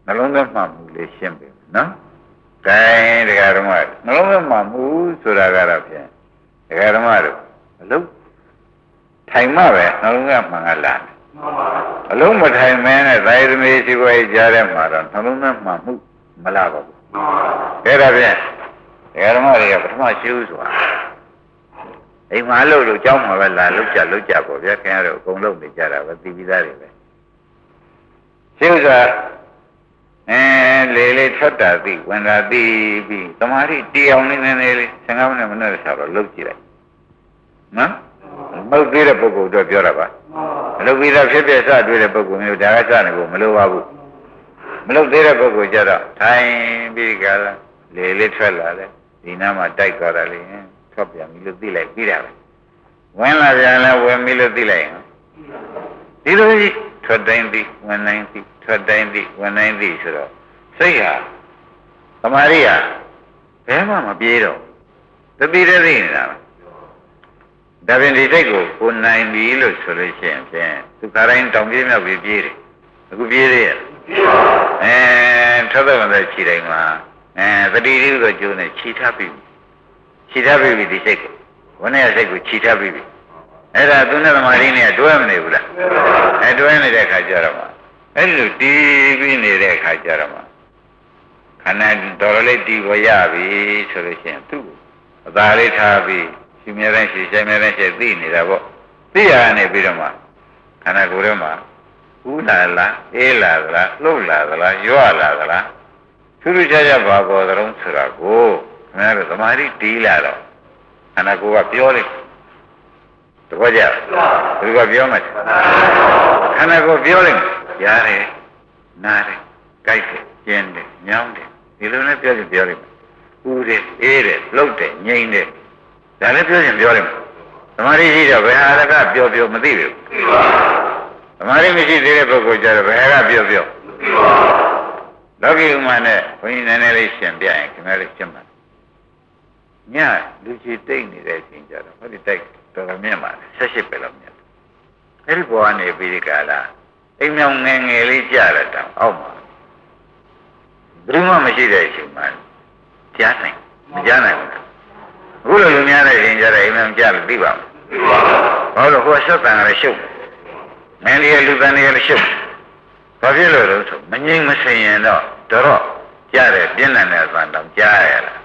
နှလုံးသွင်းမှမှုလေးရှင်းပြီနော်ကဲတရားဓမ္မနှလုံးသွင်းမှမှုဆိုတာကတော့ဖြင့်တရားဓမ္မတို့အလုံးထိုင်မှပဲနှလုံးသွင်းမှန်ကလာတယ်အလုံးမထိုင်မဲနဲ့သာယသမီးရှိခွေကြားထဲမှာတော့နှလုံးသွင်းမှမှုမလာပါဘူးဒါဒါဖြင့်တရားဓမ္မတွေကပထမရှိဦးဆိုတာအိမ်မှာလို့ကြောင်းမှာပဲလာလောက်ကြပေါ့ဗျာခင်ဗျားတို့အကုန်လုံးနေကြတာပဲသိပြီးသားတွေပဲရှိဥစွာလေလေထွက်တာသိဝင်တာသိပြီးတမာတိတီအောင်နေနေလေး15မိနစ်မိနစ်ဆိုတော့လှုပ်ကြည့်လိုက်နော်မဟုတ်သေးတဲ့ပုဂ္ဂိုလ်တို့ပြောတာပါမလုပ်ပြီးသားဖြစ်ဖြစ်စတွေ့တဲ့ပုဂ္ဂိုလ်မျိုးဒါကစနေဖို့မလိုပါဘူးမလုပ်သေးတဲ့ပုဂ္ဂိုလ်ကြတော့ထိုင်ပြီးကြလားလေလေထွက်လာတယ်ဒီနားမှာတိုက်သွားတာလေထွက်ပြန်ပြီလို့သိလိုက်ပြီးတာပဲဝင်လာပြန်လဲဝင်ပြီလို့သိလိုက်ရင်ဒီလိုကြီးထွက်တိုင်းသိဝင်တိုင်းသိထွက်တိုင်းသိဝင်တိုင်းသိဆိုတော့စိတ်ဟာသမာဓိဟာဘယ်မှမပြေးတော့တတိတသိနေတာဒါပြင်ဒီစိတ်ကိုနိုင်ပြီလို့ဆိုလို့ရှိရင်ဖြင့်သူခါတိုင်းတောင်ပြေးမြောက်ပြေးတယ်အခုပြေးသေးရဲ့ထွက်တော့ခြေတိုင်းမှာတတိတိကိုကျိုးနေခြေထပ်ပြီဒီစိတ်ကိုဝိနည်းစိတ်ကိုခြေထပ်ပြီအဲ့ဒါသူနဲ့သမာဓိနဲ့တွဲမနေဘူးလားတွဲနေတဲ့အခါကျတော့မှအဲ့လိုတီးပြီးနေတဲ့အခါကျတော့မှခန္ဓာတော်လေးတီးပေါ်ရပြီဆိုလို့ရှိရင်သူ့အသာလေးထားပြီးရှင်မြဲတဲ့ရှင်မြဲတဲ့ရှင်သိနေတာပေါ့သိရနေပြီးတော့မှခန္ဓာကိုယ်ထဲမှာဥလာလားအေးလာသလားလှုပ်လာသလားရွလာသလားထူးထူးခြားခြားဘာပေါ်သလုံးဆိုတာကိုခင်ဗျားတို့သမာဓိတီးလာတော့ခန္ဓာကိုယ်ကပြောလိုက်တပည့်ကြဘယ်ကပြောမှခန္ဓာကိုယ်ပြောလိုက်ရားတယ်နားတယ်ကြိုက်တယ်ကျင်းတယ်ညောင်းတယ်ဒီလိုနဲ့ပြောလိုက်ဥတယ်အေးတယ်လှုပ်တယ်ငြိမ့်တယ်ဒါလည်းပြောရင်ပြောလိုက်သမာဓိရှိတော့ဘယ်ဟာကပြောမသိဘူးသမာဓိမရှိသေးတဲ့ပုဂ္ဂိုလ်ကြတော့ဘယ်ဟာကပြောလောကီဥမာနဲ့ဘုန်းကြီးနည်းနည်းလေးရှင်းပြရင်ခင်ဗျားလေးရှင်းပါညလူကြီးတိတ်နေတဲ့အချိန်ကြတော့ဟောဒီတိုက်တော်တော်မြင့်ပါတယ်18ပဲလောက်မြင့်အဲ့ဒီဘောကနေပြီးဒီကလာအိမ်မြောင်ငယ်ငယ်လေးကြားရတောင်အောက်မှာဘယ်မှမရှိတဲ့အချိန်မှာကြားနိုင်မကြားနိုင်ဘူးအခုလိုလူများတဲ့အချိန်ကြတော့အိမ်မြောင်ကြားလို့သိပါ့မလားဟောလို့ဟိုဆက်တန်ကလည်းရှုပ်မင်းလေးလူတန်လေးလည်းရှုပ်ဘာဖြစ်လို့လဲဆိုမငြိမ်မစင်ရင်တော့တော်ကြားတယ်ပြင်းထန်တဲ့သံတောင်ကြားရလား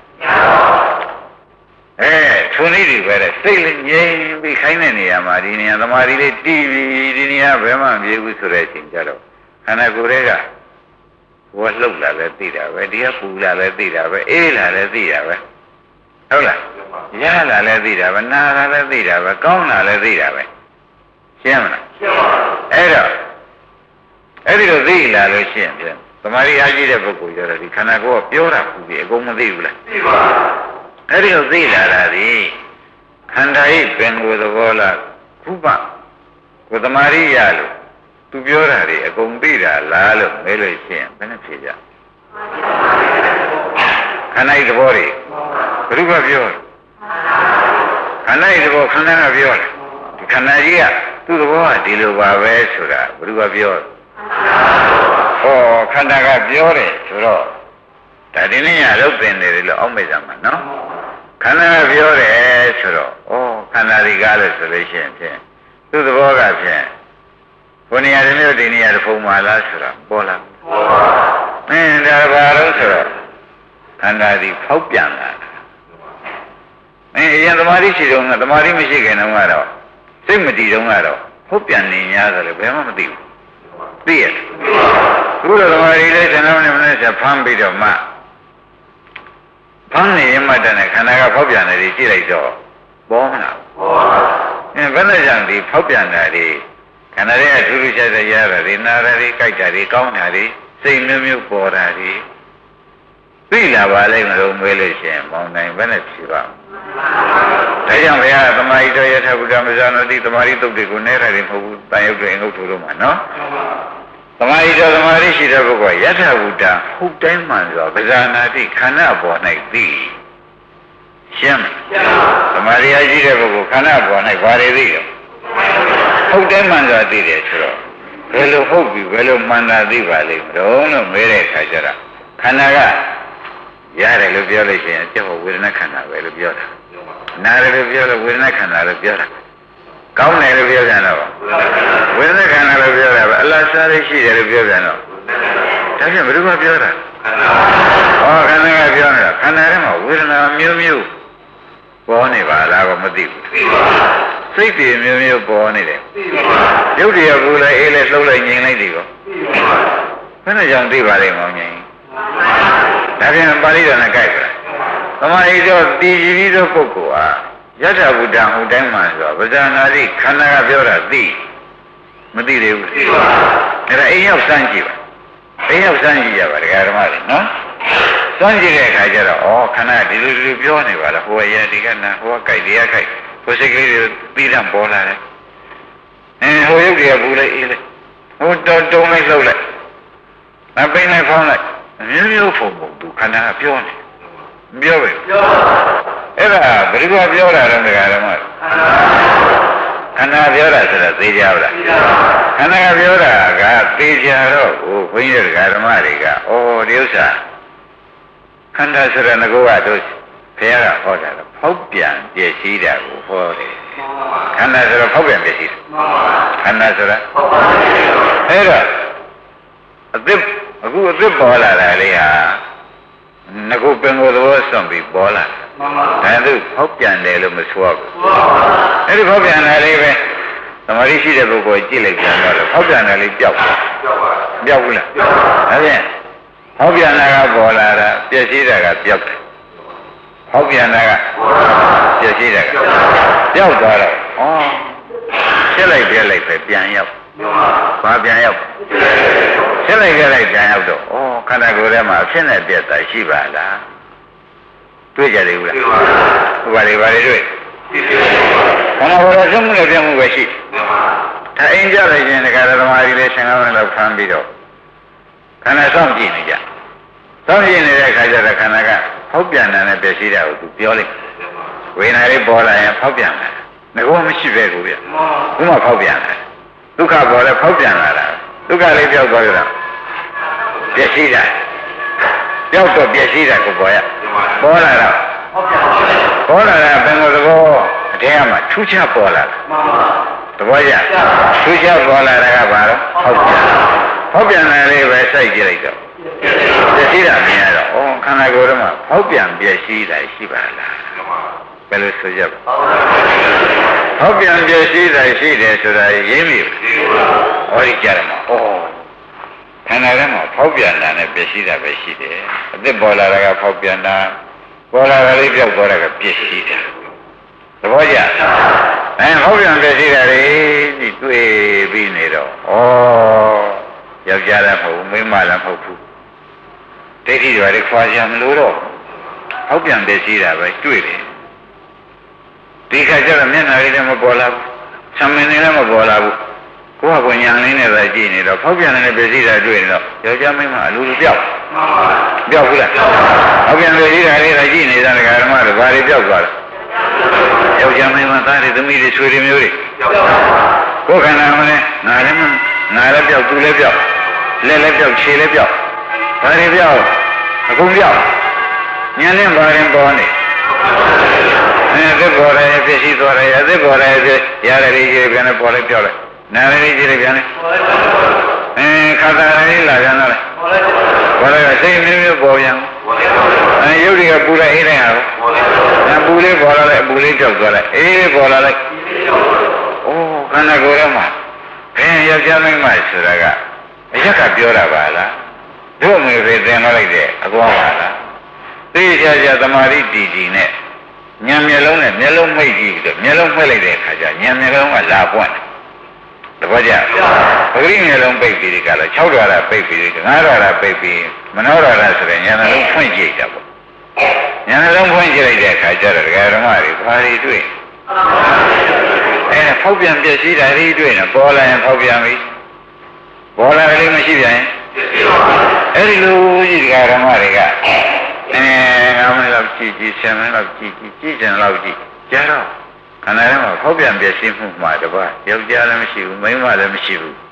ထုံနည်းတွေပဲတဲ့စိတ်လေးငြိမ်ပြီးခိုင်းတဲ့နေရာမှာဒီနေရာသမာဓိလေးတည်ပြီးဒီနေရာဘယ်မှမပြေဘူးဆိုတဲ့အချိန်ကြတော့ခန္ဓာကိုယ်တွေကဘဝလှုပ်လာလဲသိတာပဲဒီကပူလာလဲသိတာပဲအေးလာလဲသိတာပဲဟုတ်လားရလာလဲသိတာပဲနာလာလဲသိတာပဲကောင်းလာလဲသိတာပဲရှင်းမလားရှင်းပါဘူးအဲ့တော့အဲ့ဒီလိုသိလာလို့ရှင်းပြန်သမာဓိအားကြီးတဲ့ပုဂ္ဂိုလ်ကြတော့ဒီခန္ဓာကိုယ်ကပြောတာပူပြီးအကုန်မသိဘူးလားသိပါအဲ့ဒီလိုသိလာတာဒီခန္ဓာဤပင်ကိုယ်သဘောလားခုပကိုသမာဓိရလို့သူပြောတာတွေအကုန်သိတာလားလို့မဲလို့ရှိရင်ဘယ်နဲ့ဖြေကြခန္ဓာဤသဘောတွေဘယ်သူကပြောခန္ဓာဤသဘောခန္ဓာကပြောတယ်ဒီခန္ဓာကြီးကသူ့သဘောကဒီလိုပါပဲဆိုတာဘယ်သူကပြောဟောခန္ဓာကပြောတယ်ဆိုတော့ဒါဒီနေ့ရလုပ်တင်တယ်လို့အောက်မေ့ကြမှာနော်ခန္ဓာကပြောတယ်ဆိုတော့ဩခန္ဓာဒီကားလို့ဆိုလို့ရှိရင်ဖြင့်သူ့သဘောကဖြင့်ဘုနေရာတစ်မျိုးဒီနေရာတစ်ဖုံမှာလားဆိုတာပေါ်လာဒါဘာလို့ဆိုတော့ခန္ဓာဒီဖောက်ပြန်လာအရင်သမာဓိရှိတော့သမာဓိမရှိခင်တုန်းကတော့စိတ်မတည်တုန်းကတော့ဖောက်ပြန်နေ냐ဆိုလည်းဘယ်မှမသိဘူးသိရခုလိုသမာဓိလေးဆယ်လုံးနဲ့မနဲ့ဆက်ဖမ်းပြီးတော့မှဖမ်းနေမှတည်းနဲ့ခန္ဓာကဖောက်ပြန်တယ်ကြည့်လိုက်တော့ပေါ်မလားပေါ်ဘယ်နဲ့ကြောင့်ဒီဖောက်ပြန်တာဒီခန္ဓာရဲ့အထူးထူးခြားခြားရတာဒီနာရတွေကြိုက်တာတွေကောင်းတာတွေစိတ်မျိုးမျိုးပေါ်တာတွေသိလာပါလိမ့်မလို့မွေးလို့ရှိရင်မောင်နိုင်ဘယ်နဲ့ဖြေပါ့ဒါကြောင့်ဘုရားသမာဓိတော်ရထဗုဒ္ဓမဇ္ဇနောတိသမာဓိတုတ်တွေကိုနဲရတယ်မဟုတ်ဘူးတန်ရုပ်တွေအငုတ်ထိုးလို့မှာနော်သမာဓိတော်သမာဓိရှိတဲ့ပုဂ္ဂိုလ်ကယထဗုဒ္ဓဟုတ်တိုင်းမှန်စွာပဇာနာတိခန္ဓာပေါ်၌သိရှင်းမသမာဓိအရှိတဲ့ပုဂ္ဂိုလ်ခန္ဓာပေါ်၌ဘာတွေသိရောဟုတ်တိုင်းမှန်စွာသိတယ်ဆိုတော့ခဘယ်လိုဟုတ်ပြီဘယ်လိုမှန်တာသိပါလိမ့်မလို့လို့မေးတဲ့အခါကျတော့ခန္ဓာကရတယ်လို့ပြောလို့ရှိရင်ကျုပ်ဝေဒနာခန္ဓာပဲလို့ပြောတာနာတယ်လို့ပြောလို့ဝေဒနာခန္ဓာလို့ပြောတာကောင်းတယ်လို့ပြောကြတော့ဝေဒနာခန္ဓာလို့ပြောတာပဲအလားစားရရှိတယ်လို့ပြောကြတော့ဒါဖြင့်ဘယ်သူမှပြောတာဟောခန္ဓာကပြောနေတာခန္ဓာထဲမှာဝေဒနာမျိုးမျိုးပေါ်နေပါလားကိုမသိဘူးစိတ်တွေမျိုးမျိုးပေါ်နေတယ်ရုပ်တရားဘူးလဲအေးလဲလှုပ်လိုက်ငြိမ်လိုက်ဒီကောဘယ်နဲ့ကြောင့်သိပါလိမ့်မောင်ငြိမ်ဒါပြန်ပါဠိတော်နဲ့ကြိုက်ပါသမာဓိတော့တည်ကြည်ပြီးသောပုဂ္ဂိုလ်ဟာယထာဘုဒ္ဓံဟိုတိုင်းမှာဆိုတော့ဗဇာနာတိခန္ဓာကပြောတာသိမသိသေးဘူးသိပါအဲ့ဒါအိမ်ရောက်စမ်းကြည့်ပါအိမ်ရောက်စမ်းကြည့်ရပါဒကာဓမ္မတွေနော်စမ်းကြည့်တဲ့အခါကျတော့ဩခန္ဓာဒီလိုပြောနေပါလားဟိုကရဒီကနာဟိုကကြိုက်တရားကြိုက်ဟိုစိတ်ကလေးတွေပြီးတော့ပေါ်လာတယ်ဟိုရုပ်တွေကဘူးလိုက်အေးလိုက်ဟိုတုံးလိုက်လှုပ်လိုက်မပိန်လိုက်ဖောင်းလိုက်မျိုးမျိုးပုံပုံသူခန္ဓာကပြောနေပြောပဲပြောအဲ့ဒါဘယ်လိုပြောတာလဲဒကာဓမ္မခန္ဓာပြောတာဆိုတော့သိကြပါလားခန္ဓာကပြောတာကသိကြတော့ဟိုဘုန်းကြီးဒကာဓမ္မတွေကဩဒီဥစ္စာခန္ဓာဆိုတဲ့ငကောကတို့ဘုရားကဟောတာတော့ဖောက်ပြန်ပြည့်စည်တာကိုဟောတယ်ခန္ဓာဆိုတော့ဖောက်ပြန်ပြည့်စည်တယ်ခန္ဓာဆိုတာအဲ့တော့အခုအသစ်ပေါ်လာတာလေးဟာငကောပင်ကိုသဘောဆွန့်ပြီးပေါ်လာတယ်ဒါသူဖောက်ပြန်တယ်လို့မဆိုရဘူးအဲ့ဒီဖောက်ပြန်တာလေးပဲသမာဓိရှိတဲ့ပုဂ္ဂိုလ်ကြည့်လိုက်ပြန်တော့ဖောက်ပြန်တယ်လေးပျောက်ဘူးလားဒါဖြင့်ဖောက်ပြန်တာကပေါ်လာတာပြည့်စည်တာကပျောက်တယ်ဖောက်ပြန်တာကပြည့်စည်တာကပျောက်သွားတော့ဩဖြစ်လိုက်ပြလိုက်ပဲပြန်ရောက်ဘာပြန်ရောက်ဖြစ်လိုက်ကြလိုက်ပြန်ရောက်တော့ဩခန္ဓာကိုယ်ထဲမှာဖြစ်နေပြတ်တာရှိပါလားတွေ့ကြတယ်ဘူးလားဘာတွေတွေ့ခန္ဓာကိုယ်ရဲ့ဆုံးမှုနဲ့ပြန်မှုပဲရှိဒါအိမ်ကြလိုက်ရင်ဒကာဓမ္မကြီးလေး15မိနစ်လောက်ဖမ်းပြီးတော့ခန္ဓာစောင့်ကြည့်နေကြစောင့်ကြည့်နေတဲ့အခါကျတော့ခန္ဓာကဖောက်ပြန်တယ်နဲ့ပြည့်စည်တာကိုသူပြောလိုက်ဝေဒနာလေးပေါ်လာရင်ဖောက်ပြန်တယ်ငကောမရှိပဲကိုဗျခုမှဖောက်ပြန်တယ်ဒုက္ခပေါ်လဲဖောက်ပြန်လာတာဒုက္ခလေးပြောက်သွားကြတာပြည့်စည်တာပြောက်တော့ပြည့်စည်တာကိုပေါ်ရပေါ်လာတော့ပေါ်လာတာဘယ်လိုသဘောအထက်ကမှထူးခြားပေါ်လာတာသဘောကျထူးခြားပေါ်လာတာကဘာလို့ဖောက်ပြန်တယ်လေးပဲစိုက်ကြည့်လိုက်တော့ပြည့်စည်တာမြင်ရတော့ဩခန္ဓာကိုယ်ထဲမှာဖောက်ပြန်ပြည့်စည်တာရှိပါလားဘယ်လိုဆိုကြပါဖောက်ပြန်ပြည့်စည်တာရှိတယ်ဆိုတာရင်းပြီဟောဒီကြတယ်မှာဩခန္ဓာထဲမှာဖောက်ပြန်တာနဲ့ပြည့်စည်တာပဲရှိတယ်အသစ်ပေါ်လာတာကဖောက်ပြန်တာပေါ်လာတာလေးပြောက်သွားတာကပြည့်စည်တာသဘောကျဖောက်ပြန်ပြည့်စည်တာတွေဒီတွေ့ပြီးနေတော့ဩယောက်ျားလည်းမဟုတ်ဘူးမိန်းမလည်းမဟုတ်ဘူးဒိဋ္ဌိတွေခွာကြမလို့တော့ဟောက်ပြန်ပြည့်စည်တာပဲတွေ့တယ်ဒီခါကျတော့မျက်နှာလေးလည်းမပေါ်လာဘူးဆံမင်းလည်းမပေါ်လာဘူးကိုယ့်ဟာကိုယ်ညာလေးနဲ့ပဲကြည့်နေတော့ဖောက်ပြန်တဲ့ပြည့်စည်တာတွေ့နေတော့ယောက်ျားမိန်းမအလိုလိုပြောက်ဘူးလားဟောက်ပြန်ပြည့်စည်တာလေးလည်းကြည့်နေတာဒကာဓမ္မတွေဘာတွေပြောက်သွားလဲယောက်ျားမိန်းမသားတွေသမီးတွေဆွေတွေမျိုးတွေကိုယ်ခန္ဓာမလဲငါလည်းပြောက်သူလည်းပြောက်လက်လည်းပြောက်ခြေလည်းပြောက်ဘာတွေပြောက်အကုန်ပြောက်ဉာဏ်နဲ့ဘာရင်ပေါ်နေအသစ်ပေါ်တယ်ပြည့်စည်သွားတယ်အသစ်ပေါ်တယ်ပြည့်ရတယ်ကြီးကြီးပြန်ပေါ်လိုက်ပြောက်လိုက်နာရည်ကြီးကြီးပြန်ခါသာရည်လာပြန်တော့ပေါ်လိုက်စိတ်မျိုးမျိုးပေါ်ပြန်ရုပ်တွေကပူလိုက်အေးလိုက်အောင်ပူလေးပေါ်လာလိုက်ပူလေးကြောက်သွားလိုက်အေးပေါ်လာလိုက်အိုးခန္ဓာကိုယ်ထဲမှာယောက်ျားမိန်းမဆိုတာကအရက်ကပြောတာပါလားတို့ငွေပဲသင်လိုက်တဲ့အကွာပါလားသိချာချာသမာဓိတည်တည်နဲ့ဉာဏ်မျက်လုံးနဲ့မျက်လုံးမိတ်ကြည့်ပြီးတော့မျက်လုံးမှိတ်လိုက်တဲ့အခါကျဉာဏ်မျက်လုံးကလာပွင့်တယ်တပည့်ကြပဂရိမျက်လုံးပိတ်ပြီးဒီကလာ6ဓာတ်ပိတ်ပြီး9ဓာတ်ပိတ်ပြီးမနောဓာတ်ဆိုတဲ့ဉာဏ်နှလုံးဖွင့်ကြည့်တာပေါ့ဉာဏ်နှလုံးဖွင့်ကြည့်လိုက်တဲ့အခါကျတော့ဒကာဓမ္မတွေဘာတွေတွေ့ဖောက်ပြန်ပြည့်စည်တာတွေတွေ့နေပေါ်လာရင်ဖောက်ပြန်ပြီပေါ်လာတယ်မရှိပြန်ရင်အဲ့ဒီလိုကြီးဒကာဓမ္မတွေက9မိနစ်လောက်ကြည့်10မိနစ်လောက်ကြည့်ကြတယ်လောက်ကြည့်ကြတော့ခန္ဓာထဲမှာဖောက်ပြန်ပြည့်စည်မှုမှာတပါးယောက်ျားလည်းမရှိဘူးမိန်းမလည်းမရှိဘူး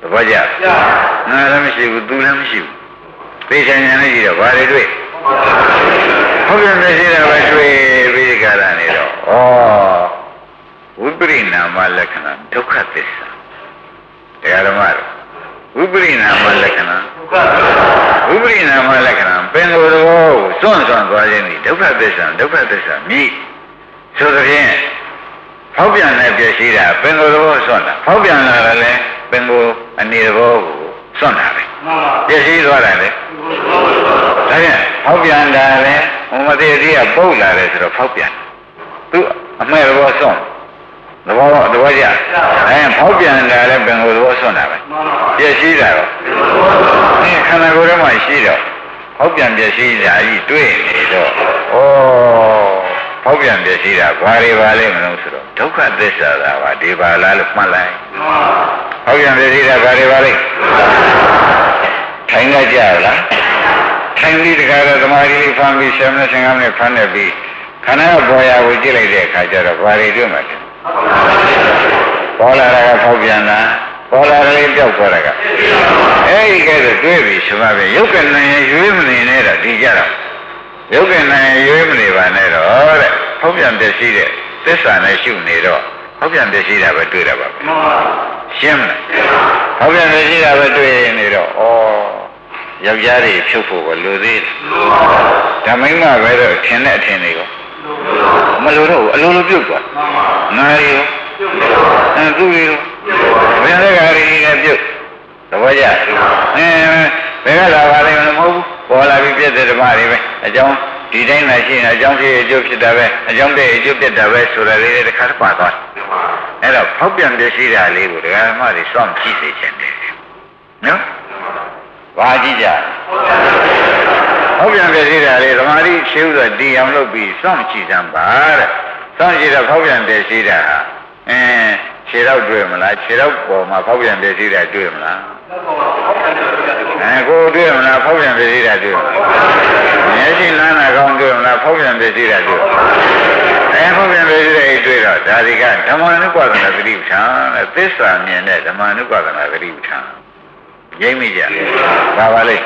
ဘောကြငါလည်းမရှိဘူးသူလည်းမရှိဘူးသိချင်ဉာဏ်နဲ့ကြည့်တော့ဘာတွေတွေ့ဟုတ်ပြန်ပြရှိတာပဲတွေ့ပြီးဒီကရနေတော့ဝိပရိနာမလက္ခဏာဒုက္ခသစ္စာတရားဓမ္မတို့ဝိပရိနာမလက္ခဏာဝိပရိနာမလက္ခဏာပင်ကိုယ်တော်စွန့်သွားခြင်းဒီဒုက္ခသစ္စာမြည်ဆိုသဖြင့်ဖောက်ပြန်တဲ့ပြည့်ရှိတာပင်ကိုယ်တော်စွန့်တာဖောက်ပြန်လာတယ်လေပင်ကိုယ်အနေတော်ကိုစွန့်တာပဲပြည့်ရှိသွားတယ်လေဒါဖြင့်ဖောက်ပြန်တာလေဘုမတိတိကပုတ်လာတယ်ဆိုတော့ဖောက်ပြန်သူအမဲ့တော်စွန့်သဘောကျဖောက်ပြန်တာလည်းပင်ကိုယ်တော်စွန့်တာပဲပြည့်ရှိတာတော့ခန္ဓာကိုယ်ထဲမှာရှိတော့ဖောက်ပြန်ပြည့်ရှိတာအကြီးတွေ့နေတော့ဖောက်ပြန်ပြည့်ရှိတာဘာတွေပါလဲမလို့ဆိုတော့ဒုက္ခသစ္စာသာပါဒီပါလားလို့မှတ်လိုက်ဖောက်ပြန်ပြည့်ရှိတာဘာတွေပါလဲထိုင်ကြကြလားထိုင်ပြီးတခါတော့သမာဓိလေးဖမ်းပြီး10မိနစ်15မိနစ်ဖမ်းနေပြီးခန္ဓာကပေါ်ရာကိုကြည့်လိုက်တဲ့အခါကျတော့ဘာတွေတွေ့မှာလဲပေါ်လာတာကဖောက်ပြန်တာပေါ်လာတယ်ပြောက်သွားတာကအဲ့ဒီကဲတော့တွေ့ပြီဆိုမှပဲရုပ်ကနိုင်ရွေးမနေနဲ့တော့ဒီကြတော့ရုပ်ကနိုင်ရွေးမနေပါနဲ့တော့တဲ့ဖောက်ပြန်ပြည့်စည်တဲ့သစ္စာနဲ့ရှုနေတော့ဖောက်ပြန်ပြည့်စည်တာပဲတွေ့တာပါရှင်းမလားဖောက်ပြန်ပြည့်စည်တာပဲတွေ့နေတော့ယောက်ျားတွေဖြုတ်ဖို့ကလိုသေးတယ်ဓမ္မိမပဲတော့ထင်တဲ့အထင်တွေကိုမလိုတော့ဘူးအလိုလိုပြုတ်သွားငါရီရောသူရီရောဘယ်လိုကရီနဲ့ပြုတ်သဘောကျဘယ်ကလာပါလိမ့်မလို့မဟုတ်ဘူးပေါ်လာပြီးပြည့်တဲ့ဓမ္မတွေပဲအကြောင်းဒီတိုင်းမှရှိနေအကြောင်းဖြစ်အကျိုးဖြစ်တာပဲအကြောင်းတည်းအကျိုးပြတ်တာပဲဆိုတာလေးတစ်ခါပါသွားအဲ့တော့ဖောက်ပြန်ပြရှိတာလေးကိုဒကာဓမ္မတွေစောင့်ကြည့်စေချင်တယ်နော်ဘာကြည့်ကြဖောက်ပြန်ပြရှိတာလေးဓမ္မတိရှင်းဥစွာတည်အောင်လုပ်ပြီးစောင့်ကြည့်စမ်းပါတဲ့စောင့်ကြည့်တော့ဖောက်ပြန်ပြရှိတာဟာခြေတော့တွေ့မလားခြေတော့ပေါ်မှာဖောက်ပြန်ပြရှိတာတွေ့မလားကိုတွေ့မလားဖောက်ပြန်ပြရှိတာတွေ့မလားမျက်စိလမ်းနာကောင်းတွေ့မလားဖောက်ပြန်ပြရှိတာတွေ့ဖောက်ပြန်ပြရှိတဲ့တွေ့တော့ဒါဒီကဓမ္မနုပဒနာသတိပဋ္ဌာန်တဲ့သစ္စာမြင်တဲ့ဓမ္မနုပဒနာသတိပဋ္ဌာန်ရိပ်မိကြပါပါလိမ့်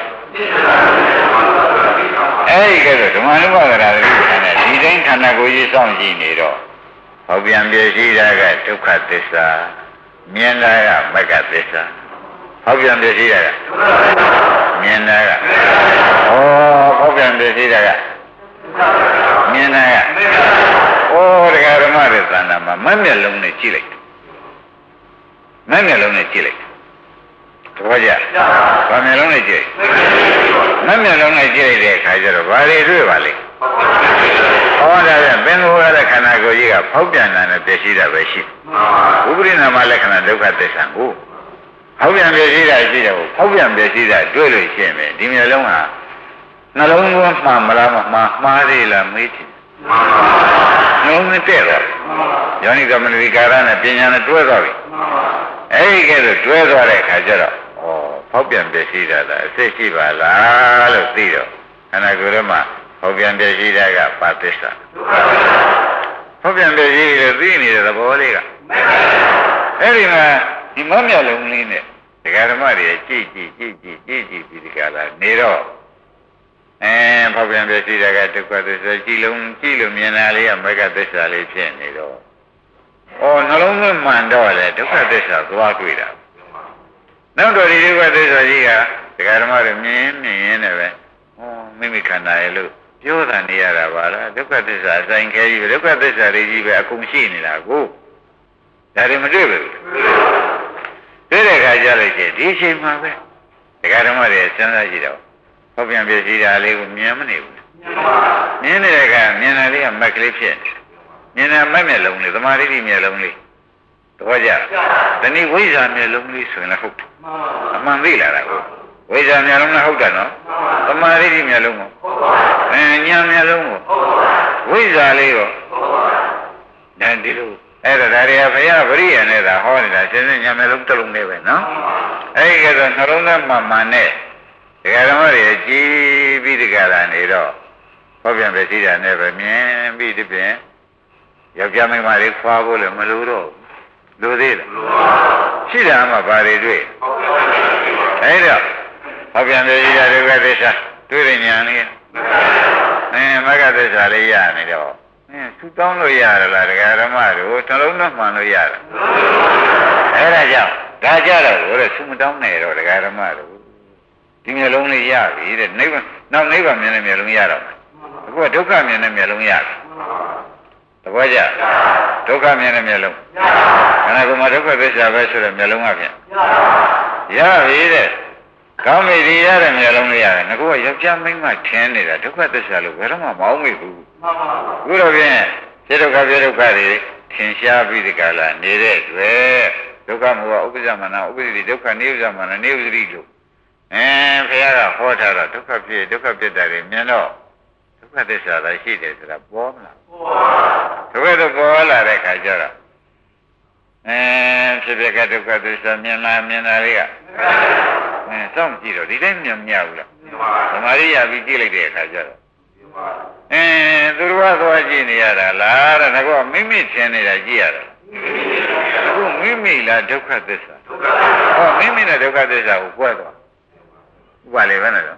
အဲ့ဒီကဲတော့ဓမ္မနုပဒနာသတိပဋ္ဌာန်နဲ့ဒီတိုင်းခန္ဓာကိုယ်ကြီးစောင့်ကြည့်နေတော့ဟောပြန်ပြရှိတာကဒုက္ခသစ္စာမြင်တာကမဂ္ဂသစ္စာဟောပြန်ပြရှိတာကမြင်တာကဟောပြန်ပြရှိတာကမြင်တာကတရားဓမ္မရဲ့သဏ္ဍာန်မှာမမျက်လုံးနဲ့ကြည့်လိုက်မမျက်လုံးနဲ့ကြည့်လိုက်သဘောကျဘာမျက်လုံးနဲ့ကြည့်မမျက်လုံးနဲ့ကြည့်လိုက်တဲ့အခါကျတော့ဘာတွေတွေ့ပါလိမ့်ဒါပြန်ပင်ကိုယ်ရတဲ့ခန္ဓာကိုယ်ကြီးကဖောက်ပြန်တာနဲ့ပြည့်စည်တာပဲရှိဥပရိနာမလက္ခဏာဒုက္ခသစ္စာကိုဖောက်ပြန်ပြည့်စည်တာရှိတယ်ကိုဖောက်ပြန်ပြည့်စည်တာတွေ့လို့ရှိရင်ဒီမျိုးလုံးဟာနှလုံးသွင်းမှမလားမှားသေးလားမေးချင်နှလုံးနဲ့တဲ့တော့ယောနိကမနတိကာရနဲ့ပညာနဲ့တွဲသွားပြီအဲ့ဒီကဲတော့တွဲသွားတဲ့အခါကျတော့ဖောက်ပြန်ပြည့်စည်တာအစစ်ရှိပါလားလို့သိတော့ခန္ဓာကိုယ်ထဲမှာဖောက်ပြန်ပြည့်စည်တာကပါသစ္စာဖောက်ပြန်ပြည့်စည်လို့သိနေတဲ့သဘောလေးကအဲ့ဒီမှာဒီမမျက်လုံးလေးနဲ့ဒကာဓမ္မတွေကြည့်ပြီးဒီကလာနေတော့ဖောက်ပြန်ပြည့်စည်တာကဒုက္ခသစ္စာကြည့်လို့မြင်တာလေးကမဂ္ဂသစ္စာလေးဖြစ်နေတော့နှလုံးသွင်းမှန်တော့လေဒုက္ခသစ္စာသွားတွေ့တာနောက်တော့ဒီဒုက္ခသစ္စာကြီးကဒကာဓမ္မတွေမြင်ရင်လည်းပဲမိမိခန္ဓာရဲ့လို့ပြောတာနေရတာပါလားဒုက္ခသစ္စာအဆိုင်ခဲကြီးပဲဒုက္ခသစ္စာတွေကြီးပဲအကုန်ရှိနေတာကိုဒါတွေမတွေ့ဘူးတွေ့တဲ့အခါကျလို့ရှိရင်ဒီအချိန်မှာပဲဒကာဓမ္မတွေစဉ်းစားကြည့်တော့ဟောပြန်ပြစီတာလေးကိုမြင်မနေဘူးမြင်နေတဲ့အခါမြင်တာလေးကမက်ကလေးဖြစ်မြင်တာမက်မျက်လုံးလေးသမာဓိမျက်လုံးလေးတော့ကြတဏှိဝိဇ္ဇာမျက်လုံးလေးဆိုရင်လည်းဟုတ်တယ်အမှန်သိလာတာကိုဝိဇ္ဇာမျက်လုံးနဲ့ဟုတ်တယ်နော်သမာဓိမျက်လုံးကိုဉာဏ်မျက်လုံးကိုဝိဇ္ဇာလေးကိုဒါဒီလိုအဲ့ဒါတွေကဘုရားပရိယနဲ့သာဟောနေတာရှင်းရှင်းဉာဏ်မျက်လုံးတစ်လုံးလေးပဲနော်အဲ့ဒီကတော့နှလုံးသားမှန်နဲ့ဒကာဓမ္မတွေကြည်ပြီးဒီကလာနေတော့ဟောပြန်ပဲရှိတာနဲ့ပဲမြင်ပြီးဒီပြင်ယောက်ျားမိန်းမတွေခွာဖို့လည်းမလိုတော့လူသေးလားရှိတာမှဘာတွေတွေ့အဲ့တော့ဟောပြန်ပြရတဲ့ဒုက္ခသစ္စာတွေ့တဲ့ဉာဏ်လေးမဂ္ဂသစ္စာလေးရနေတော့ဆူတောင်းလို့ရတယ်လားဒကာဓမ္မတို့နှလုံးသွင်းမှန်လို့ရတယ်အဲ့ဒါကြောင့်ဒါကြတော့ဘို့တဲ့ဆူမတောင်းနဲ့တော့ဒကာဓမ္မတို့ဒီမျက်လုံးလေးရပြီတဲ့နိဗ္ဗာန်နောက်နိဗ္ဗာန်မြင်တဲ့မျက်လုံးရတော့အခုကဒုက္ခမြင်တဲ့မျက်လုံးရပြီသဘောကျဒုက္ခမြင်တဲ့မျက်လုံးခန္ဓာကိုယ်မှာဒုက္ခသစ္စာပဲဆိုတဲ့မျက်လုံးကဖြင့်ရပြီတဲ့ကောင်းပြီဒီရတဲ့မျက်လုံးလေးရတယ်ငါကယောက်ျားမိန်းမထင်းနေတာဒုက္ခသစ္စာလို့ဘယ်တော့မှမအောင်မိဘူးအခုတော့ဖြင့်ပြဒုက္ခပြဒုက္ခတွေထင်ရှားပြီးဒီကလာနေတဲ့တွေ့ဒုက္ခမောဟဥပ္ပဇ္ဇမနာဥပ္ပဇ္ဇိဒုက္ခနိဗ္ဗာန်မနာနိဗ္ဗတိလို့ဘုရားကဟောထားတော့ဒုက္ခဖြစ်ဒုက္ခဖြစ်တာတွေမြင်တော့ဒုက္ခသစ္စာသာရှိတယ်ဆိုတာပေါ်မလားပေါ်တော့ပေါ်လာတဲ့ခါကျတော့ဖြစ်ဖြစ်ကဒုက္ခသစ္စာမြင်လာတွေကစောင့်ကြည့်တော့ဒီတိုင်းမြင်မရဘူးလားသမာဓိရပြီးကြည့်လိုက်တဲ့အခါကျတော့သူတော်သွားကြည့်နေရတာလားတဲ့ကောမိမိထင်နေတာကြည့်ရတာအခုမိမိလားဒုက္ခသစ္စာဟောမိမိနဲ့ဒုက္ခသစ္စာကိုကွဲသွားဥပါလေပဲနော်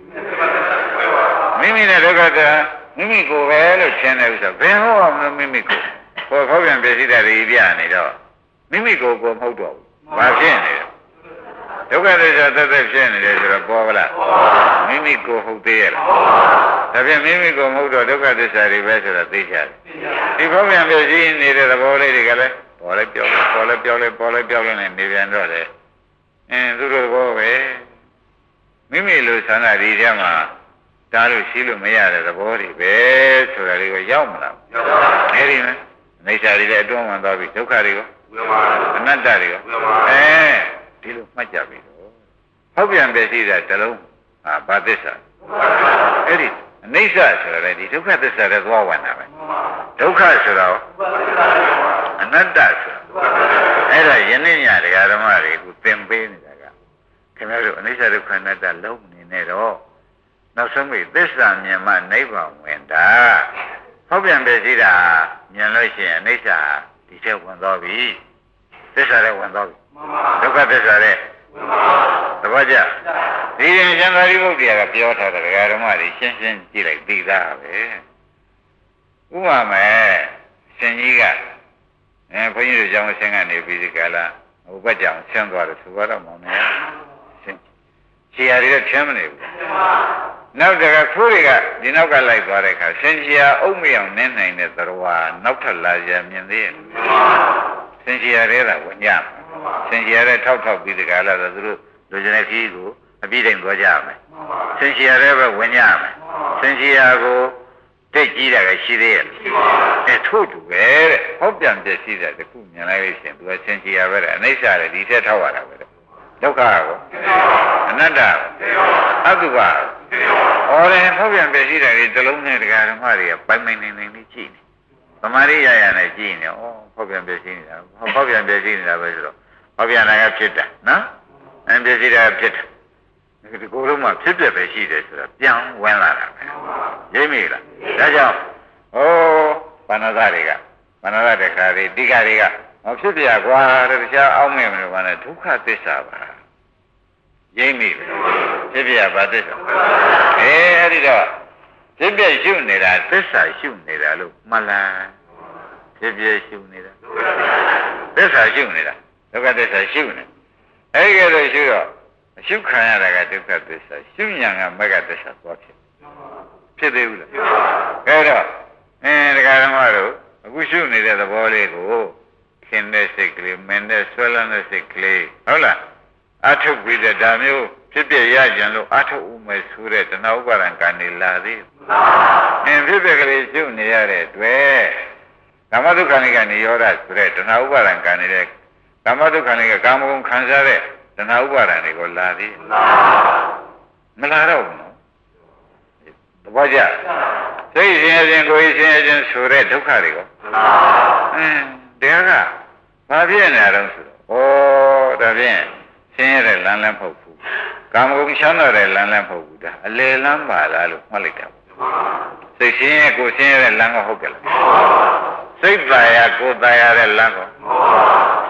မိမိနဲ့ဒုက္ခသစ္စာမိမိကိုပဲလို့ထင်တယ်ဥစ္စာဘယ်ဟောမိမိကိုဟောပြန်ပြည့်စည်တဲ့တွေပြနေတော့မိမိကိုမဟုတ်တော့ဘူးဘာဖြစ်နေလဲဒုက္ခသစ္စာသက်သက်ဖြစ်နေတယ်ဆိုတော့ပေါ်ပါလားမိမိကိုဟုတ်သေးရဲ့လားဒါဖြင့်မိမိကိုမဟုတ်တော့ဒုက္ခသစ္စာတွေပဲဆိုတော့သိကြတယ်ဒီဘောပြန်ပြည့်စည်နေတဲ့သဘောလေးတွေကလည်းပေါ်လဲပြောလဲနေပြန်တော့လေသူတို့ဘောပဲမိမိလိုဆန္ဒဒီထဲမှာတားလို့ရှိလို့မရတဲ့သဘောတွေပဲဆိုတာလေးကိုရောက်မလားအဲ့ဒီမှာအိဋ္ဌာတွေလည်းအတွန်းဝင်သွားပြီဒုက္ခတွေကိုအနတ္တတွေကိုဒီလိုမှတ်ကြပြီတော့ဟောက်ပြန်ပြည့်စည်တဲ့တလုံးဘာသစ္စာအဲ့ဒီအနိစ္စဆိုရယ်ဒီဒုက္ခသစ္စာတွေသွားဝင်တာပဲဒုက္ခဆိုတော့အနတ္တဆိုအဲ့ဒါယနေ့ညတရားဓမ္မတွေကိုသင်ပေးနေတာကခင်ဗျားတို့အနိစ္စဒုက္ခအနတ္တလုံးနေနဲ့တော့နောက်ဆုံးပြီသစ္စာမြင်မှနိဗ္ဗာန်ဝင်တာဟောက်ပြန်ပြည့်စည်တာမြင်လို့ရှိရင်အနိစ္စဒီချက်ဝင်သွားပြီသစ္စာတွေဝင်သွားပြီဒုက္ခသစ္စာတွေသဘောကျဒီရင်ကျန်သာရိပုတ္တရာကပြောထားတဲ့ဓမ္မတွေရှင်းရှင်းကြည့်လိုက်သိသားပဲဥပမာရှင်ကြီးကဘုန်းကြီးတို့ကျောင်းဆင်းကနေပြီးဒီကလာဟိုဘက်ကြောင်ဆင်းသွားတယ်ဆိုတော့မောင်မယ်ရှီယာတွေကထမ်းမနေဘူးနောက်တကခိုးတွေကဒီနောက်ကလိုက်သွားတဲ့အခါရှင်ရှီယာအုပ်မအောင်နင်းနိုင်တဲ့သရဝါနောက်ထပ်လာကြမြင်သေးရဲ့ရှင်ရှီယာတွေကဝင်ကြရှင်ရှီယာတွေထောက်ပြီးဒီကလာတော့သူတို့လူကျင်တဲ့ခီးကိုအပြည့်တိုင်းသွားကြမယ်ရှင်ရှီယာတွေပဲဝင်ကြမယ်ရှင်ရှီယာကိုတိတ်ကြီးတာကရှိသေးရဲ့ထို့တူပဲတဲ့ဟောပြန်ပြည့်စည်တဲ့တခုမြင်လိုက်လို့ရှင်သူကရှင်ရှီယာပဲတဲ့အနိစ္စတဲ့ဒီထက်ထောက်ရတာပဲဒုက္ခကိုအနတ္တအတုပဟောတယ်ဟောပြန်ပြည့်စည်တဲ့ဒီတလုံးနဲ့တရားဓမ္မတွေကပိုင်ပိုင်နေနေကြည့်နေသမာဓိရရနဲ့ကြည့်နေဩဟောပြန်ပြည့်စည်နေတာဟောပြန်ပြည့်စည်နေတာပဲဆိုတော့ဟောပြန်တာကဖြစ်တာနော်ပြည့်စည်တာဖြစ်တာဒီကိုယ်လုံးမှာဖြစ်ပြပဲရှိတယ်ဆိုတာပြန်ဝင်လာတာပဲရိပ်မိလားဒါကြောင့်ဘာနာသတခါတွေတိကတွေကဖြစ်ပြကွာတဲ့တခြားအောက်မဲ့မလို့ဘာလဲဒုက္ခသစ္စာပါရိပ်မိဖြစ်ပြဘာသစ္စာအဲ့ဒီတော့ဖြစ်ပြရှုနေတာသစ္စာရှုနေတာလို့မှတ်လားဖြစ်ပြရှုနေတာသစ္စာရှုနေတာဒုက္ခသစ္စာရှုနေအဲ့ဒီလိုရှုတော့အရှုခံရတာကဒုက္ခသစ္စာရှုဉာဏ်ကမဂ္ဂသစ္စာသွားဖြစ်သေးဘူးလားအဲ့တော့တရားဓမ္မတို့အခုရှုနေတဲ့သဘောလေးကိုခင်တဲ့စိတ်ကလေးမင်းတဲ့ဆွဲလန်းတဲ့စိတ်ကလေးဟုတ်လားအထုတ်ပြီးတဲ့ဒါမျိုးဖြစ်ပြရကြံလို့အထုတ်ဥမဲ့ဆိုတဲ့တဏှာဥပါဒံကံနေလာသေးဖြစ်ပြကလေးရှုနေရတဲ့တွေ့ကာမဒုက္ခနိကနေရောဓဆိုတဲ့တဏှာဥပါဒံကံနေတဲ့ကာမဒုက္ခနိကကာမဂုဏ်ခံစားတဲ့တဏှာဥပါဒံတွေကိုလာသေးမလာတော့ဘူးနော်သဘောကျစိတ်ရှင်ခြင်းကိုယ်ရှင်ခြင်းဆိုတဲ့ဒုက္ခတွေကိုတရားကဘာဖြစ်နေတော့ဆိုတော့ဒါဖြင့်ဆင်းရဲတဲ့လမ်းလည်းမဟုတ်ဘူးကာမဂုဏ်ချမ်းသာတဲ့လမ်းလည်းမဟုတ်ဘူးဒါအလယ်လမ်းပါလားလို့မှတ်လိုက်တာစိတ်ရှင်ရဲ့ကိုယ်ရှင်ရဲ့လမ်းကဟုတ်ကြလားစိတ်သာယာကိုယ်သာယာတဲ့လမ်းက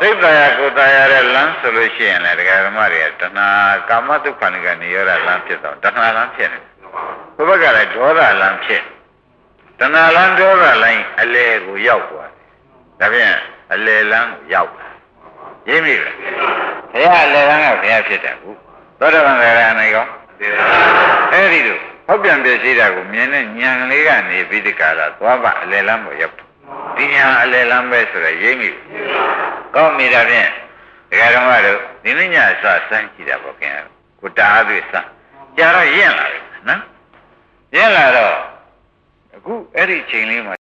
စိတ်တရားကိုယ်တရားရဲ့လမ်းဆိုလို့ရှိရင်လည်းတရားဓမ္မတွေကတဏှာကာမတုခဏကနေရတာလမ်းဖြစ်တော့တဏှာလမ်းဖြစ်နေဘုဘကလည်းဒေါသလမ်းဖြစ်တဏှာလမ်းဒေါသလမ်းအလေကိုရောက်သွားတယ်ဒါဖြင့်အလေလမ်းကိုရောက်လာရင်းပြီလားဘုရားအလေလမ်းကဘုရားဖြစ်တယ်ခုသောတာပန်တရားအနေကောအဲ့ဒီလိုဟောက်ပြန်ပြည့်စည်တာကိုမြင်တဲ့ဉာဏ်လေးကနေပြီးဒီကလာသွားပါအလေလမ်းကိုရောက်ဒီညာအလေလမ်းပဲဆိုတော့ရင်းပြီကောင်းပြီဒါဖြင့်ဒကာဓမ္မတို့ဒီနေ့ညစစမ်းကြည့်တာပေါ့ခင်ဗျာကိုတားသွေးစကြာတော့ရင့်လာတယ်နော်ရင့်လာတော့အခုအဲ့ဒီချိန်လေးမှာ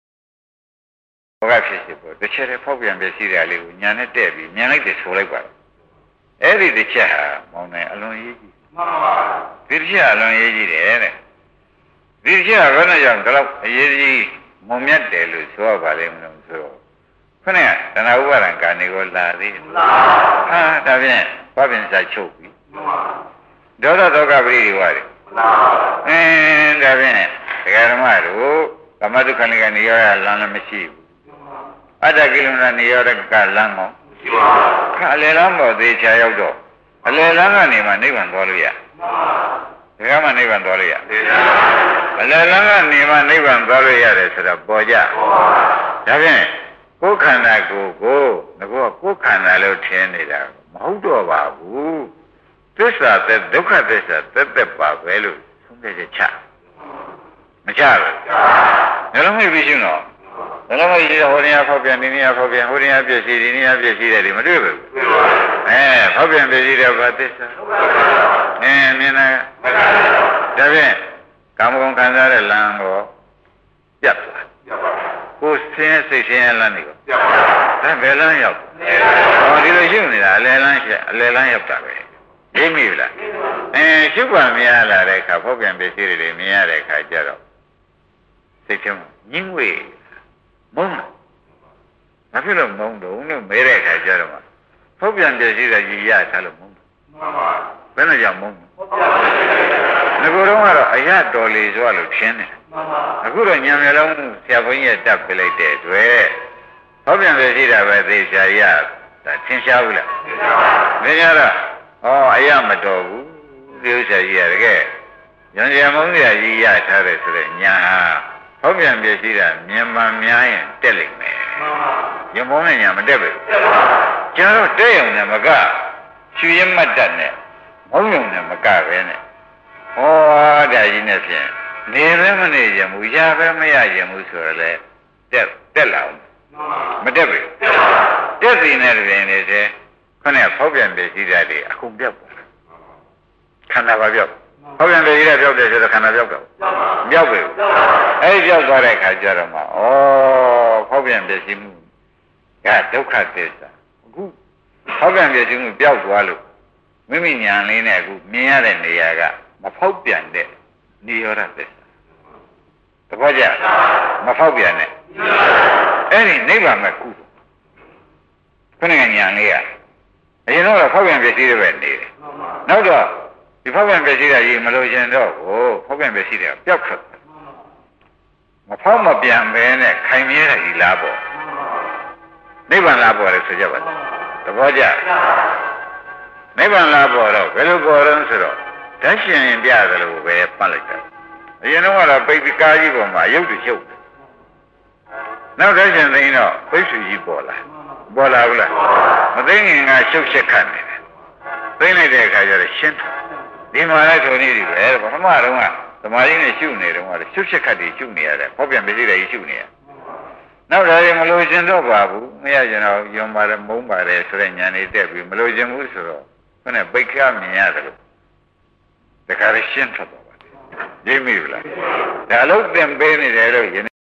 ဘောကဖြစ်ဖြစ်ပေါ့တစ်ချက်တည်းဖောက်ပြန်ပြစီတာလေးကိုညာနဲ့တဲ့ပြီးမြန်လိုက်တယ်ဆိုလိုက်ပါအဲ့ဒီတစ်ချက်ဟာမောင်နေအလွန်ရေးကြီးမှန်ပါပါဒီတစ်ချက်အလွန်ရေးကြီးတယ်တဲ့ဒီတစ်ချက်ကဘယ်နဲ့ကြောင့်ဒီလောက်အရေးကြီးမုံမြတ်တယ်လို့ဆိုရပါလိမ့်မလို့ဆိုတော့ခဏတဏှာဥပါဒံကာနေကိုလာသေးတယ်ဟာဒါဖြင့်ဘာပြင်စာချုပ်ပြီဒေါသဒေါကပရိဒီဝါတွေဒါဖြင့်ဒကာဓမ္မတို့ကမ္မတုခဏိကနေရောရလမ်းလည်းမရှိဘူးအတ္တကိလမဏနေရောရကလမ်းမောရှိပါဘူးခါလေလမ်းပေါ်သေးချာရောက်တော့အလေလမ်းကနေမှနိဗ္ဗာန်သွားလို့ရဒကာမှနိဗ္ဗာန်သွားလို့ရအလေလမ်းကနေမှနိဗ္ဗာန်သွားလို့ရတယ်ဆိုတော့ပေါ်ကြဒါဖြင့်ကိုယ်ခန္ဓာကိုယ်ကိုငါကကိုယ်ခန္ဓာလို့ထင်နေတာမဟုတ်တော့ပါဘူးသစ္စာတဲ့ဒုက္ခသစ္စာသက်ပါပဲလို့သုံးတဲ့ချမချဘူးငါလုံးမိပြီရှင်တော့ငါလုံးမိရှိဟိုနေရာဖောက်ပြန်ဒီနေရာဖောက်ပြန်ဟိုနေရာပြည့်စည်ဒီနေရာပြည့်စည်တယ်ဒီမတွေ့ဘူးဖောက်ပြန်ပြည့်စည်တဲ့ဘာသစ္စာမြင်လားဒါဖြင့်ကာမဂုဏ်ခံစားတဲ့လမ်းကိုပြတ်သွားကိုယ်ဆင်းစိတ်ဆင်းရဲလမ်းနေကိုဒါဘယ်လမ်းရောက်ဟောဒီလိုရှုနေတာအလယ်လမ်းရောက်တာပဲသိမိလားရှုပါမရလာတဲ့အခါဖောက်ပြန်ပစ္စည်းတွေမြင်ရတဲ့အခါကျတော့စိတ်ထဲမှာညှင်းဝေးမုန်းတယ်ဘာဖြစ်လို့မုန်းတော့လို့မဲတဲ့အခါကျတော့ဖောက်ပြန်ပစ္စည်းတွေရရထားလို့မုန်းတယ်ဘယ်နဲ့ကြောင့်မုန်းငါကတော့အရတော်လေဆိုလို့ရှင်းတယ်အခုတော့ညံမျိုးလုံးဆရာဘုန်းကြီးတက်ပြလိုက်တဲ့အတွက်ဟောပြန်ပြရှိတာပဲသိချာရဒါသင်ရှားဘူးလားသင်ရှားတော့အရမတော်ဘူးဒီဥစ္စာကြီးရတကယ်ညံရမုန်းရကြီးရထားတယ်ဆိုတော့ညာဟောပြန်ပြရှိတာမြန်မာများရင်တက်လိမ့်မယ်ညမုန်းနဲ့ညာမတက်ဘူးကျွန်တော်တက်ရုံနဲ့မကဖြူရင်မတ်တတ်နဲ့မုန်းရုံနဲ့မကပဲနဲ့ဒါကြီးနဲ့ဖြင့်နေပဲမနေကြဘူးရပဲမရကြဘူးဆိုတော့လေတက်လာအောင်မတက်ဘူးတက်စီနဲ့တွင်နေတဲ့ခနဲ့ဖောက်ပြန်ပြစီတာတွေအခုပြောက်သွားခန္ဓာပါပြောက်ဖောက်ပြန်ပြစီတာပြောက်တယ်ဆိုတော့ခန္ဓာပြောက်တော့ပြောက်ပြီအဲဒီပြောက်သွားတဲ့အခါကျတော့မှဖောက်ပြန်ပြစီမှုကဒုက္ခသစ္စာအခုဖောက်ပြန်ပြစီမှုပြောက်သွားလို့မိမိညာလေးနဲ့အခုမြင်ရတဲ့နေရာကမဖောက်ပြန်တဲ့နိရောဓသစ္စာတပည့်ကြမဖောက်ပြန်နဲ့အဲ့ဒီနိဗ္ဗာန်မဲ့ကုသိုလ်ခဏညာလေးကအရင်တော့ဖောက်ပြန်ပြည့်စည်တယ်ပဲနေတယ်နောက်တော့ဒီဖောက်ပြန်ပြည့်စည်တာကြီးမလို့ရှင်တော့ဖောက်ပြန်ပြည့်စည်တယ်ပျောက်ထွက်မဖောက်မပြန်ပဲနဲ့ခိုင်မြဲတယ်ဒီလားပေါ့နိဗ္ဗာန်လားပေါ့လေဆိုကြပါတပည့်ကြနိဗ္ဗာန်လားပေါ့တော့ဘယ်လိုပေါ်တော့ဆိုတော့ဓာတ်ရှင်ရင်ပြတယ်လို့ပဲပတ်လိုက်တာအရင်တော့ပိဋကားကြီးပေါ်မှာရုပ်တရုပ်နောက်ဓာတ်ရှင်သိရင်တော့ပိဋ္ဌူကြီးပေါ်လာဘူးလားမသိရင်ကရှုပ်ရှက်ခတ်နေတယ်သိလိုက်တဲ့အခါကျတော့ရှင်းတယ်ဒီမှာလည်းထုံနေပြီပဲပထမတော့ကသမာဓိနဲ့ရှုနေတော့ရှုပ်ရှက်ခတ်တွေရှုနေရတယ်ဟောပြန်ပစ္စည်းတွေရှုနေရနောက်ဒါရင်မလို့ရှင်တော့ပါဘူးမရကျင်တော့ယုံပါတယ်မုန်းပါတယ်ဆိုတဲ့ဉာဏ်တွေတက်ပြီးမလို့ခြင်းဘူးဆိုတော့ခုနကပိဋကမြင်ရတယ်လို့တခါရရှင်းထွက်သွားပါတယ်ရိပ်မိဘူးလားဒါလို့သင်ပေးနေတယ်လို့ယနေ့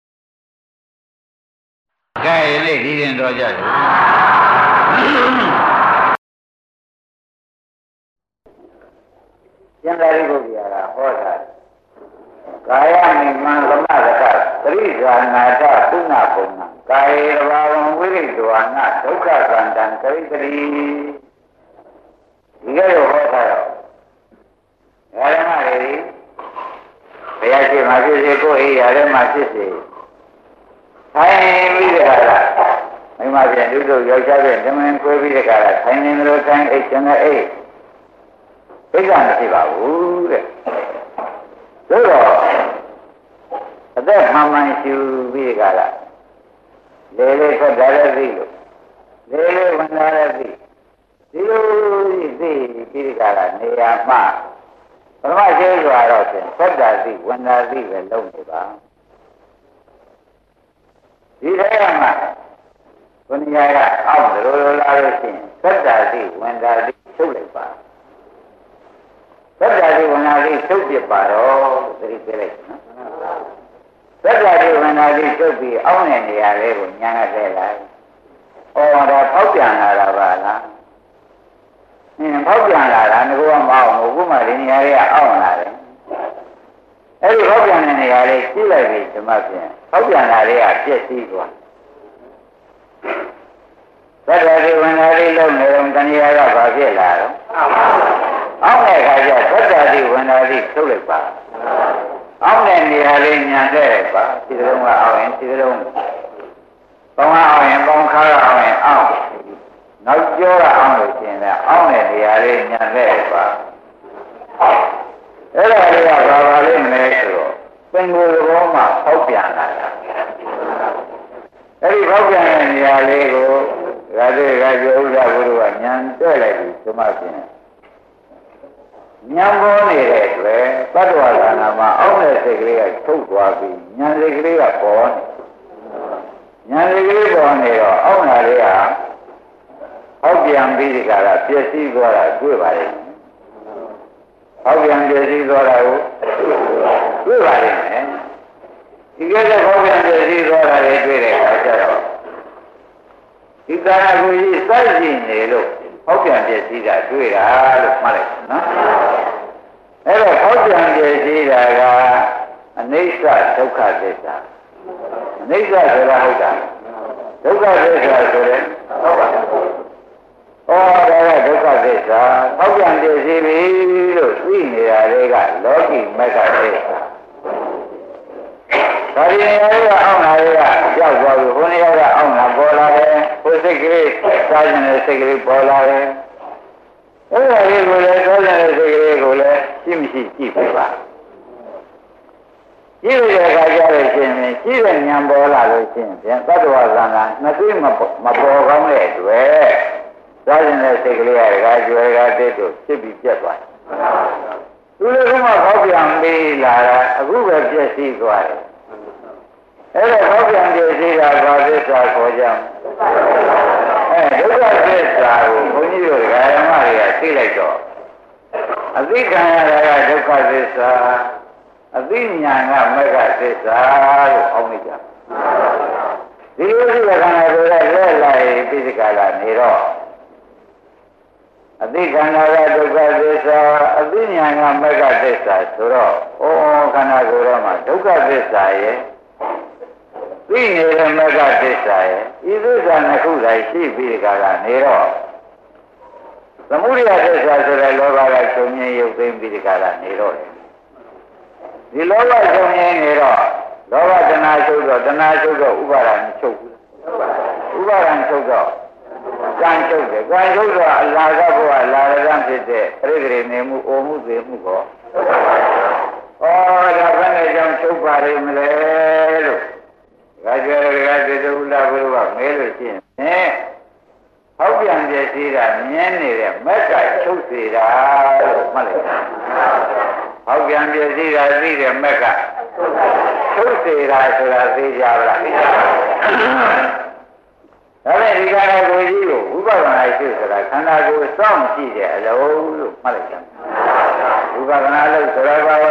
ကဲယနေ့ဒီရင်တော့ကြတယ်ကျန်တဲ့ပုဂ္ဂိုလ်ကဟောတာကာယနိမန်သမတကသရိဇာနာတပုဏ္ဏပုံနာကာယေဘာဝံဝိရိတောအနဒုက္ခသန္တံကရိတတိဒီကဲဟောတာတော့ဓမ္မတွေဘုရားရှိခိုးဖြစ်စေကိုယ်အိယာထဲမှာဖြစ်စေထိုင်ပြီးရတာမိမပြန်လူတို့ယောက်ျားပြန်ဓမ္မကိုပြီးတဲ့ခါကထိုင်နေလို့ထိုင်အိတ်ကျန်တဲ့အိတ်သိက္ခာမရှိပါဘူးတဲ့သို့တော့အသက်မှန်မှန်ရှူပြီးတဲ့ခါကလေလေထွက်တာလည်းသိလို့လေလေဝင်လာလည်းသိဒီလိုသိပြီးတဲ့ခါကနေရာမှာပထမရှိဆိုတော့ဖြင့်ထွက်တာသိဝင်တာသိပဲလုံးနေပါဒီထဲမှာဘုရားကအောက်လိုလာလို့ရှိရင်သက်တာသိဝင်တာသိချုပ်လိုက်ပါသက်တာသိဝင်တာသိချုပ်ပြပါတော့သတိပေးလိုက်နော်သက်တာသိဝင်တာသိချုပ်ပြီးအောက်တဲ့နေရာလေးကိုညာကတဲ့လိုက်ဩဒါဖောက်ပြန်လာတာပါလားဖောက်ပြန်လာတာငါကမအောင်ဘူးခုမှဒီနေရာလေးကအောက်လာတယ်အဲ့ဒီဖောက်ပြန်တဲ့နေရာလေးကြည့်လိုက်ပြီဓမ္မဖြင့်ဖောက်ပြန်လာလေးကပြည့်စည်သွားသတ္တဝိဝန္ဓာလေးလုံးနေတော့တဏှာကဘာဖြစ်လာတော့အောက်တဲ့ခါကျသတ္တဝိဝန္ဓာလေးထုတ်လိုက်ပါအောက်တဲ့နေရာလေးညာတဲ့ပါဒီလိုကအောက်ရင်ဒီလိုပေါင်းအောင်ရင်ပေါင်းခါအောင်ရင်အောက်နောက်ကျောကအောင်လို့ရှင်လည်းအောက်တဲ့နေရာလေးညာတဲ့ပါအဲ့ဒါလေးကဘာလေးမလဲဆိုတော့ပင်ကိုယ်ဘောမှာဖောက်ပြန်လာတာအဲ့ဒီဖောက်ပြန်တဲ့နေရာလေးကိုဒါတွေကကျဥဒ္ဒဘုရားကညံတဲ့လိုက်ပြီဒီမှာဖြင့်ညံပေါ်နေတဲ့အတွက်သတ္တဝါခန္ဓာမှာအောက်တဲ့စိတ်ကလေးကထုတ်သွားပြီးညံစိတ်ကလေးကပေါ်ညံစိတ်ကလေးပေါ်နေတော့အောက်နာလေးကအောက်ပြန်ပြီးဒီကရာပျက်စီးသွားတာတွေ့ပါလိမ့်မယ်အောက်ပြန်ပျက်စီးသွားတာကိုတွေ့ပါလိမ့်မယ်ဒီကဲတဲ့အောက်ပြန်ပျက်စီးသွားတာတွေတွေ့တဲ့အခါကျတော့ဒီကာယကိုကြီးစိုက်ကြည့်နေလို့ဟောက်ပြန်ပြည့်စည်တာတွေ့တာလို့မှတ်လိုက်နော်အဲ့တော့ဟောက်ပြန်ပြည့်စည်တာကအနိစ္စဒုက္ခသစ္စာအနိစ္စဆိုတာဟုတ်တာဒုက္ခသစ္စာဆိုရင်ဟုတ်ပါဘူးဩဒါကဒုက္ခသစ္စာဟောက်ပြန်ပြည့်စည်ပြီလို့သိနေတာတွေကလောကီမဂ္ဂသစ္စာဒါဒီနေရာကအောင်းလာတွေကကြောက်သွားပြီဘုန်းကြီးကအောင်းလာပေါ်လာတယ်ဘုစိတ်ကလေးစားကျင်တဲ့စိတ်ကလေးပေါ်လာတယ်အဲ့ဒါလေးကိုလည်းစားကျင်တဲ့စိတ်ကလေးကိုလည်းရှိမရှိကြည့်ပြပါကြည့်ရတဲ့အခါကျတော့ရှင်ရင်ကြည့်တဲ့ဉာဏ်ပေါ်လာလို့ရှင်ပြန်သတ္တဝါသံဃာနှစ်သိမပေါ်ကောင်းတဲ့အတွက်စားကျင်တဲ့စိတ်ကလေးကကျွယ်ကတိတ်တို့ဖြစ်ပြီးပြတ်သွားသူလည်းကမှဟောပြန်ပြီးလာတာအခုပဲပြည့်စည်သွားတယ်အဲ့ဒါဟောပြန်ပြည့်စည်တာဘာသစ္စာခေါ်ကြဒုက္ခသစ္စာကိုဘုန်းကြီးတို့ဓမ္မတွေကသိလိုက်တော့အသိခံရတာကဒုက္ခသစ္စာအသိဉာဏ်ကမဂ္ဂသစ္စာလို့အောင်းလိုက်ကြဒီလိုရှိတဲ့ခန္ဓာတွေကလက်လိုက်ပိစိကလာနေတော့အသိခန္ဓာကဒုက္ခသစ္စာအသိဉာဏ်ကမဂ္ဂသစ္စာဆိုတော့ခန္ဓာကိုယ်ထဲမှာဒုက္ခသစ္စာရဲ့သိနေတဲ့မဂ္ဂသစ္စာရဲ့ဤသစ္စာနှစ်ခုတိုင်းရှိပြီးကြတာနေတော့သမုဒိယသစ္စာဆိုတဲ့လောဘကချုပ်ငြိမ်းရုပ်သိမ်းပြီးကြတာနေတော့ဒီလောဘချုပ်ငြိမ်းနေတော့လောဘတဏှာချုပ်တော့တဏှာချုပ်တော့ဥပါဒံချုပ်ဘူးဥပါဒံချုပ်တော့ကံချုပ်တယ်ကံချုပ်တော့အလာကဘုရားလာရကံဖြစ်တဲ့ပြိဂရိနေမှုအိုမှုသေးမှုကောဒါဘယ်နဲ့ကြောင့်ချုပ်ပါလိမ့်မလဲလို့ဒါကြရကသေတုလာဘုရားမဲလို့ရှိရင်ဟောက်ပြန်ပြည့်စည်တာမြင်နေတဲ့မက်ကချုပ်စေတာလို့မှတ်လိုက်ဟောက်ပြန်ပြည့်စည်တာသိတဲ့မက်ကချုပ်စေတာဆိုတာသိကြပါလားဒါနဲ့ဒီကနေ့ကိုကြီးကိုဝိပဿနာရှိဆိုတာခန္ဓာကိုယ်စောင့်ကြည့်တဲ့အလုံးလို့မှတ်လိုက်ကြဝိပဿနာလို့ဆိုတာဘာလဲ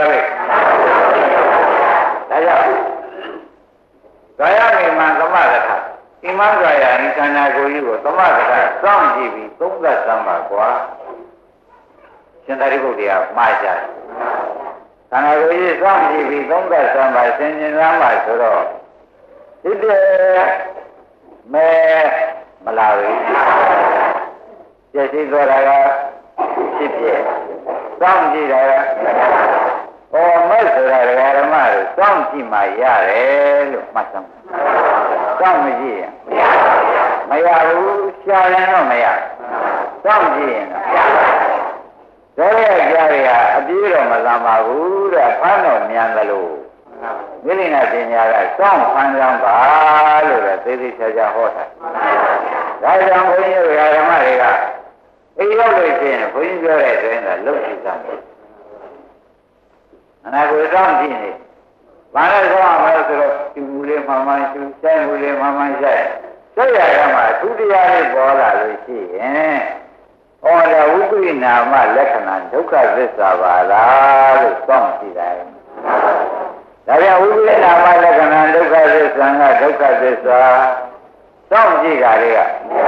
ဒါကြောင့်ကာယမိမသမထဣမံကာယဤခန္ဓာကိုယ်ကြီးကိုသမထစောင့်ကြည့်ပြီးသုံးသပ်သမ်းပါကွာရှင်သာရိပုတ္တရာမှားကြတယ်ခန္ဓာကိုယ်ကြီးစောင့်ကြည့်ပြီးသုံးသပ်သမ်းပါဆင်ခြင်သမ်းပါဆိုတော့ဒီတည်းမဲမလာဘူးပြည့်စည်သွားတာကဖြစ်ဖြစ်စောင့်ကြည့်တာကမဲ့ဆိုတာဓမ္မတို့စောင့်ကြည့်မှရတယ်လို့မှတ်စမ်းစောင့်မကြည့်ရင်မရပါဘူးမရဘူးရှားရင်တော့မရစောင့်ကြည့်ရင်တော့ရတဲ့ကြားတွေဟာအပြေးတော့မလာပါဘူးတဲ့ဖမ်းတော့မြန်တယ်လို့မိလိနာပညာကစောင့်ဖမ်းကြပါလို့လည်းသေသေးချာချာဟောတာဒါကြောင့်ဘုန်းကြီးတို့ဓမ္မတွေကအိရောက်လို့ရှိရင်ဘုန်းကြီးပြောတဲ့ဆိုရင်တော့လုံရှိသားတယ်အနာကိုစောင့်ကြည့်နေဘာလဲဆိုအောင်လဲဆိုတော့ဒီမူလေးမှမှန်ရှုဆိုင်မူလေးမှမှန်ဆိုင်ဆက်ရရမှာသူတရားလေးပေါ်လာလို့ရှိရင်ဩဒါဝိပရိနာမလက္ခဏာဒုက္ခသစ္စာပါလားလို့စောင့်ကြည့်တယ်ဒါပြန်ဝိပရိနာမလက္ခဏာဒုက္ခသစ္စာကဒုက္ခသစ္စာစောင့်ကြည့်တာတွေက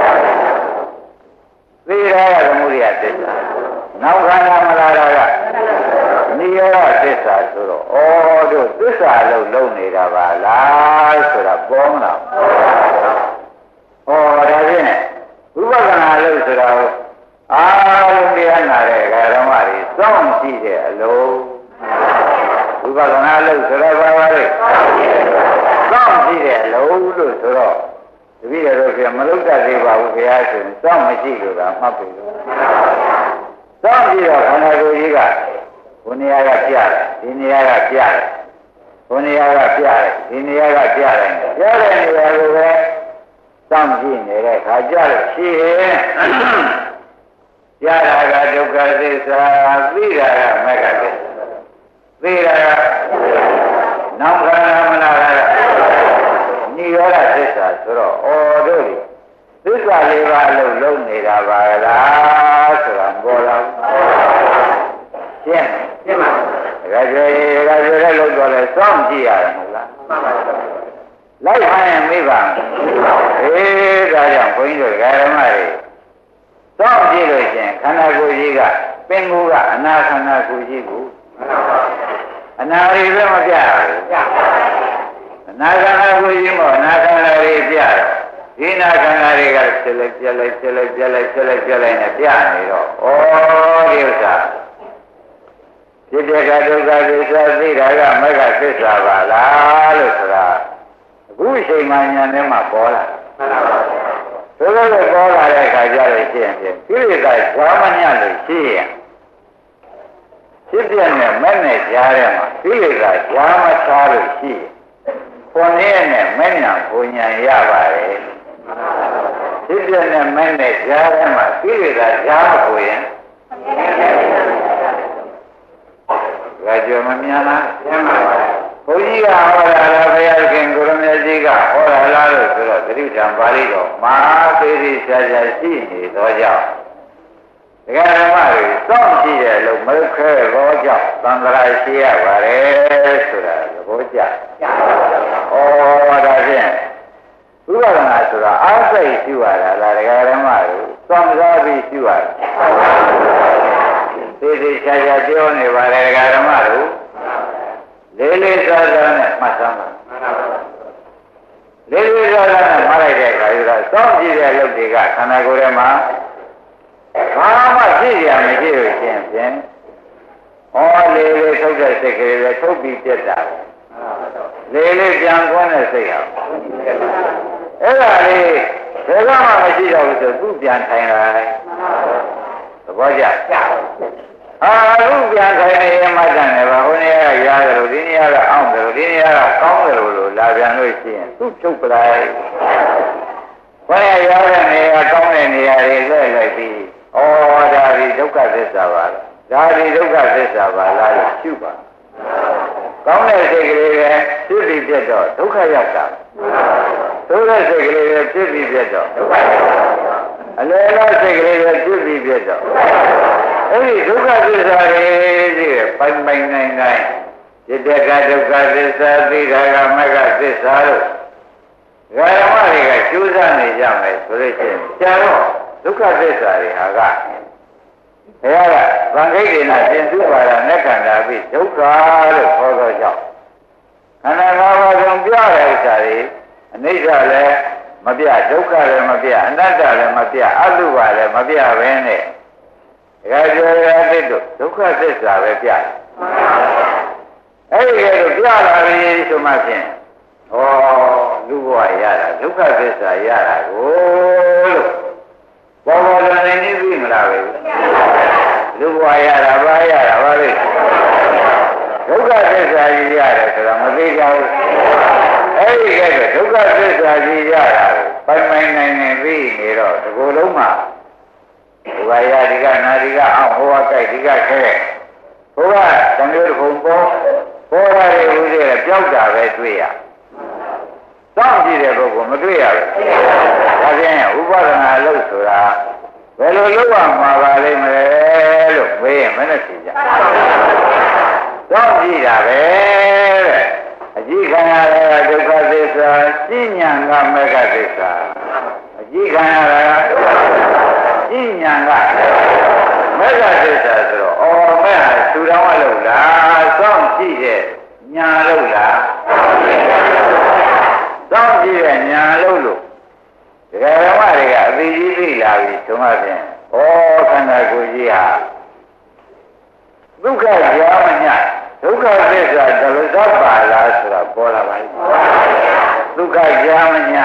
သိရတဲ့သမုဒိယသစ္စာနောက်ခန္ဓာမလာတာကနိရောဓသစ္စာဆိုတော့ဩတို့သစ္စာလို့လုံးနေတာပါလားဆိုတာပေါ်မလားဩဒါဖြင့်ဝိပဿနာလို့ဆိုတော့အားလုံးတရားနာတဲ့ဓမ္မတွေစောင့်ကြည့်တဲ့အလုံးဝိပဿနာလို့ဆိုတော့ဘာပါလဲစောင့်ကြည့်တဲ့အလုံးလို့ဆိုတော့တပည့်တော်ကမလုပ်တတ်သေးပါဘူးခင်ဗျာဆိုရင်စောင့်မရှိလို့ကမှတ်ပြီလို့စောင့်ကြည့်တော့ခန္ဓာကိုယ်ကြီးကဘုနေရာကပြတယ်ဒီနေရာကပြတယ်ဘုနေရာကပြတယ်ဒီနေရာကပြတယ်ပြတဲ့နေရာကိုပဲစောင့်ကြည့်နေတဲ့ခါကြလို့ရှိရင်ရတာကဒုက္ခသစ္စာသိတာကမဂ္ဂသစ္စာသိတာကနောက်ခန္ဓာမနာကနိရောဓသစ္စာဆိုတော့ဩတို့ဒီသစ္စာလေးပါးလို့လုံးနေတာပါလားဆိုတာပေါ်လာရှင်းပါဒါကြွယ်လည်းလုံးတော့လဲစောင့်ကြည့်ရတယ်မဟုတ်လားလိုက်ဟန်ရင်မိပါအေးဒါကြောင့်ဘုန်းကြီးတို့ဓမ္မတွေစောင့်ကြည့်လို့ရှင်ခန္ဓာကိုယ်ကြီးကပင်ကိုယ်ကအနာခန္ဓာကိုယ်ကြီးကိုအနာရီပဲမပြဘူးအနာခန္ဓာကိုယ်ကြီးမို့အနာခန္ဓာတွေပြတော့ဒီနာခန္ဓာတွေကဖြစ်လိုက်ပြလိုက်ဖြစ်လိုက်ပြလိုက်ဖြစ်လိုက်ပြလိုက်နဲ့ပြနေတော့ဩဒီဥစ္စာဖြစ်တဲ့ကဒုက္ခသစ္စာသိတာကမဂ္ဂသစ္စာပါလားလို့ဆိုတာအခုအချိန်မှညာထဲမှာပေါ်လာသို့တော်လည်းပေါ်လာတဲ့အခါကျတော့ရှင်းပြကိလေသာဇာမညလို့ရှိရင်ဖြစ်ပြနဲ့မဲ့နဲ့ကြားထဲမှာကိလေသာဇာမချလို့ရှိရင်ခွန်ရဲ့နဲ့မဲ့ညာဘုံညာရပါတယ်ဖြစ်ပြနဲ့မဲ့နဲ့ကြားထဲမှာကိလေသာဇာမကိုရင်ဒါကြောင့်မများလားကျမ်းပါပါဘုန်းကြီးကဟောတာလားဘုရားခင်ကိုရမေကြီးကဟောတာလားလို့ဆိုတော့သတိတံပါဠိတော်မဟာသေတိဆရာရှိနေသောကြောင့်ဒကာဓမ္မတွေစောင့်ကြည့်တယ်လို့မလုပ်ခဲသောကြောင့်သံဃာရှိရပါတယ်ဆိုတာသဘောကျဩဒါဖြင့်ဥပဒနာဆိုတာအားစိတ်ရှိရတာလားဒကာဓမ္မတွေစောင့်စားပြီးရှိရတယ်သေသေးချာချာပြောနေပါတယ်ဒကာဓမ္မတို့လေးလေးစားစားနဲ့မှတ်သားပါလေးလေးစားစားနဲ့မှတ်လိုက်တဲ့အခါကျတော့စောင့်ကြည့်တဲ့ရုပ်တွေကခန္ဓာကိုယ်ထဲမှာဘာမှဖြစ်ရမရှိလို့ရှင်ဖြင့်ဩလေးလေးထုတ်တဲ့စိတ်ကလေးပဲထုတ်ပြီးပြတ်တာလေးလေးပြန်ကွန်းတဲ့စိတ်ဟာအဲ့ဒါလေးဘယ်ကမှမရှိတော့ဘူးဆိုသူ့ပြန်ထိုင်လိုက်သဘောကျအခုပြန်ထိုင်နေမှတ်တယ်ဗာဟိုနေရာကရားတယ်လို့ဒီနေရာကအောင်းတယ်လို့ဒီနေရာကကောင်းတယ်လို့လာပြန်လို့ရှိရင်သူ့ချုပ်ပလိုက်ဘယ်ရားတဲ့နေရာကောင်းတဲ့နေရာတွေလဲလိုက်ပြီးဩဒါဒီဒုက္ခသစ္စာပါလားဒါဒီဒုက္ခသစ္စာပါလားလို့ရှုပါကောင်းတဲ့စိတ်ကလေးပဲဖြစ်ပြီးပြတ်တော့ဒုက္ခရောက်တာဆိုတဲ့စိတ်ကလေးပဲဖြစ်ပြီးပြတ်တော့ဒုက္ခအလယ်လားစိတ်ကလေးပဲဖြစ်ပြီးပြတ်တော့အဲ့ဒီဒုက္ခသစ္စာတွေကြီးပိုင်ပိုင်နိုင်နိုင်จิตတကဒုက္ခသစ္စာသိတာကမဂ္ဂသစ္စာလို့ဓမ္မတွေကကျိုးစားနေကြမယ်ဆိုလို့ရှိရင်ဆရာတော်ဒုက္ခသစ္စာတွေဟာကဘုရားကဗံခိတ်ဒေနာပြင်စုပါဒနဲ့ခန္ဓာပြီးဒုက္ခလို့ခေါ်တော့ကြောင့်ခန္ဓာ၅ပါးဆုံးပြတဲ့ဥစ္စာတွေအနိစ္စလည်းမပြဒုက္ခလည်းမပြအနတ္တလည်းမပြအတုပါလည်းမပြဘဲနဲ့ဒါကြောင့်ရတဲ့ဒုက္ခသစ္စာပဲပြတယ်အဲ့ဒီကဲပြလာပြီဆိုမှဖြင့်ဩလူဘဝရတာဒုက္ခသစ္စာရတာကိုလို့ဘောဘောလည်းနေနေပြီမလားပဲလူဘဝရတာဘာရတာဘာလဲဒုက္ခသစ္စာကြီးရတယ်ဆိုတာမသိကြဘူးအဲ့ဒီကဲဒုက္ခသစ္စာကြီးရတာကိုပိုင်နိုင်ပြီးနေတော့ဒီကိုယ်လုံးမှာဒီဘဝရဒီကနာဒီကအောင်ဟောကကြိုက်ဒီကခဲဘုရားတမျိုးတစ်ခုပေါ်ရတဲ့ဦးတွေပြောက်တာပဲတွေ့ရစောင့်ကြည့်တဲ့ပုဂ္ဂိုလ်မတွေ့ရဘူးဒါဖြင့်ဥပဒနာလို့ဆိုတာဘယ်လိုလုပ်ရမှာပါလိမ့်မလဲလို့မေးရင်မနဲ့ဖြေကြစောင့်ကြည့်တာပဲတဲ့အကြည့်ခံရတဲ့ဒုက္ခသစ္စာရှင်းဉာဏ်ကမေဃသစ္စာအကြည့်ခံရတာရှင်းဉာဏ်ကမေဃသစ္စာဆိုတော့အော်မဲ့ဟာသူတော်မလို့လားစောင့်ကြည့်တဲ့ညာလို့လားစောင့်ကြည့်တဲ့ညာလို့ဒကာဓမ္မတွေကအသိကြီးသိလာပြီဆိုမှဖြင့်ဩခန္ဓာကိုယ်ကြီးဟာဒုက္ခကြာမညဒုက္ခသစ္စာဒလသပါလားဆိုတာပေါ်လာပါလိမ့်ဒုက္ခကြာမည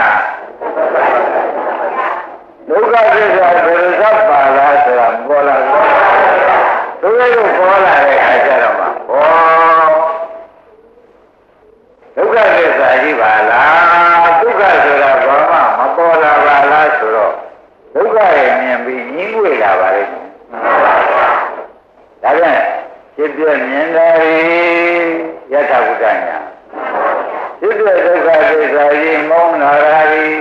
ဒုက္ခသစ္စာဒလသပါလားဆိုတာပေါ်လာဘူးသူတို့ပေါ်လာတဲ့အခါကျတော့မှဒုက္ခသစ္စာကြီးပါလားဒုက္ခဆိုတာဘာမှမပေါ်လာပါလားဆိုတော့ဒုက္ခရဲ့မြင်ပြီးညှင်းဝေလာပါလိမ့်မယ်ဒါပြန်ဖြစ်ပြမြင်တာယထာဘုဒ္ဓညာဖြစ်ပြဒုက္ခသစ္စာကြီးမုန်းလာတာ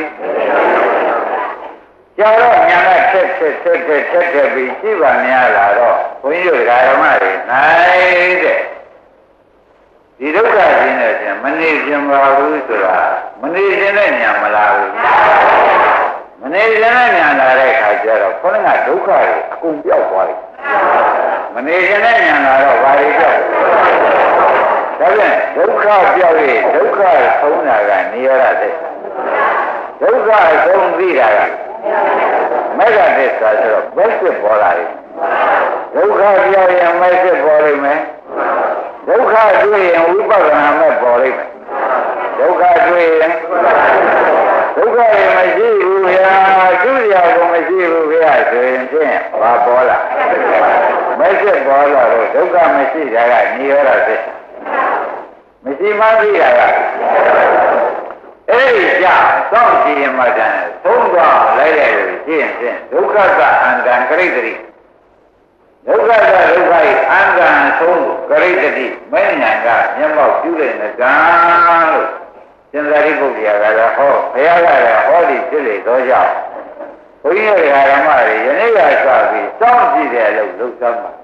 ကြာတော့ညာကထက်ပြီးရှိပါများလာတော့ဘုန်းကြီးတို့ဓမ္မတွေနိုင်တဲ့ဒီဒုက္ခရှင်နဲ့ပြန်မနေခြင်းပါဘူးဆိုတာမနေခြင်းနဲ့ညာမလာဘူးမနေခြင်းနဲ့ညာလာတဲ့အခါကျတော့ခေါင်းကဒုက္ခတွေအကုန်ပြောက်သွားတယ်မနေခြင်းနဲ့ညာလာတော့ဘာတွေပြောက်ဒါပြန်ဒုက္ခပြောက်ရဲ့ဒုက္ခဆုံးတာကနေရတဲ့ဒုက္ခဆုံးသိတာကမေဃသစ္စာဆိုတော့ဘယ်စစ်ပေါ်လာလဲဒုက္ခပြောက်ရင်မေဃပေါ်လိမ့်မယ်ဒုက္ခတွေ့ရင်ဝိပဿနာမဲ့ပေါ်လိမ့်မယ်ဒုက္ခတွေ့ရင်ဒုက္ခရင်မရှိဘူးဗျာသူ့ရာကိုမရှိဘူးဗျာဆိုရင်ဖြင့်ဘာပေါ်လာမဲ့စစ်ပေါ်လာတော့ဒုက္ခမရှိတာကနိရောဓသစ္စာမရှိမှသိတာကအဲ့ဒီကြောင့်စောင့်ကြည့်ရင်မှတန်သုံးသွားလိုက်တယ်လို့ရှင်းရင်ဒုက္ခကအန္တံကရိတ္တိဒုက္ခကဒုက္ခ၏အန္တံဆုံးကရိတ္တိမဲ့ညာကမျက်မှောက်ပြုတဲ့နဂံလို့ရှင်သာရိပုတ္တရာကလည်းဟောဘုရားကလည်းဟောဒီဖြစ်လေသောကြောင့်ဘုန်းကြီးတို့ဓမ္မတွေယနေ့ကစပြီးစောင့်ကြည့်တယ်လို့လုပ်သမ်းပါ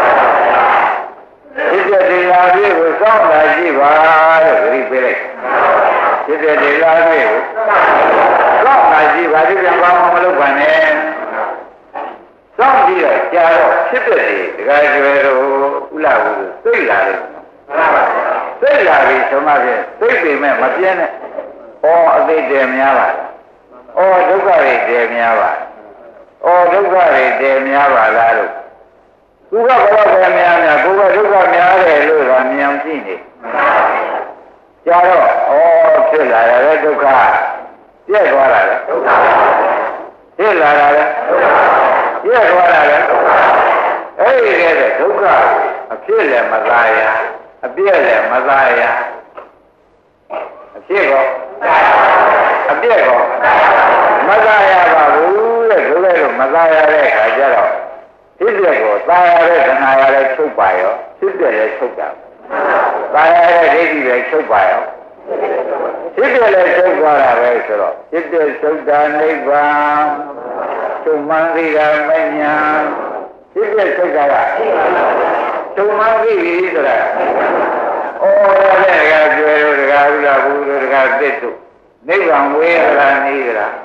ဖြစ်တဲ့တရားတွေကိုစောင့်လာကြည့်ပါလို့ဂရိပေးလိုက်ဖြစ်တဲ့တရားတွေကိုစောင့်လာကြည့်ပါဒီပြန်ဘာမှမလုပ်ပါနဲ့စောင့်ပြီးတော့ကြာတော့ဖြစ်တဲ့ဒီဒကာကျွယ်တို့ဥလာဘူးသိလာတယ်သိလာပြီဆိုမှဖြင့်သိပေမဲ့မပြင်းနဲ့ဩအသိတည်များပါလားဩဒုက္ခတွေတည်များပါဩဒုက္ခတွေတည်များပါလားလို့သူကဘာပဲများများကိုယ်ကဒုက္ခများတယ်လို့သာမြင်ကြည့်နေကြာတော့ဩဖြစ်လာတယ်ဒုက္ခပြည့်သွားတာလေဒုက္ခဖြစ်လာတာလေပြည့်သွားတာလေအဲ့ဒီကဲဒုက္ခအဖြစ်လည်းမသာရအပြည့်လည်းမသာရအဖြစ်ကောအပြည့်ကောမသာရပါဘူးတဲ့ဒုက္ခလို့မသာရတဲ့အခါကျတော့ဖြစ်တဲ့ကိုသာရတဲ့ခဏရတဲ့ချုပ်ပါရောဖြစ်တဲ့လည်းချုပ်တာသာရတဲ့ဒိဋ္ဌိလည်းချုပ်ပါရောဖြစ်တယ်လည်းချုပ်သွားတာပဲဆိုတော့ဖြစ်တဲ့ချုပ်တာနိဗ္ဗာန်ချုပ်မှန်သိတာမညာဖြစ်တဲ့ချုပ်တာကချုပ်မှန်သိပြီဆိုတာဩတဲ့ကကျွဲတို့တကားဥလာဘူးတို့တကားတစ်တို့နိဗ္ဗာန်ဝေးရလားနေရလား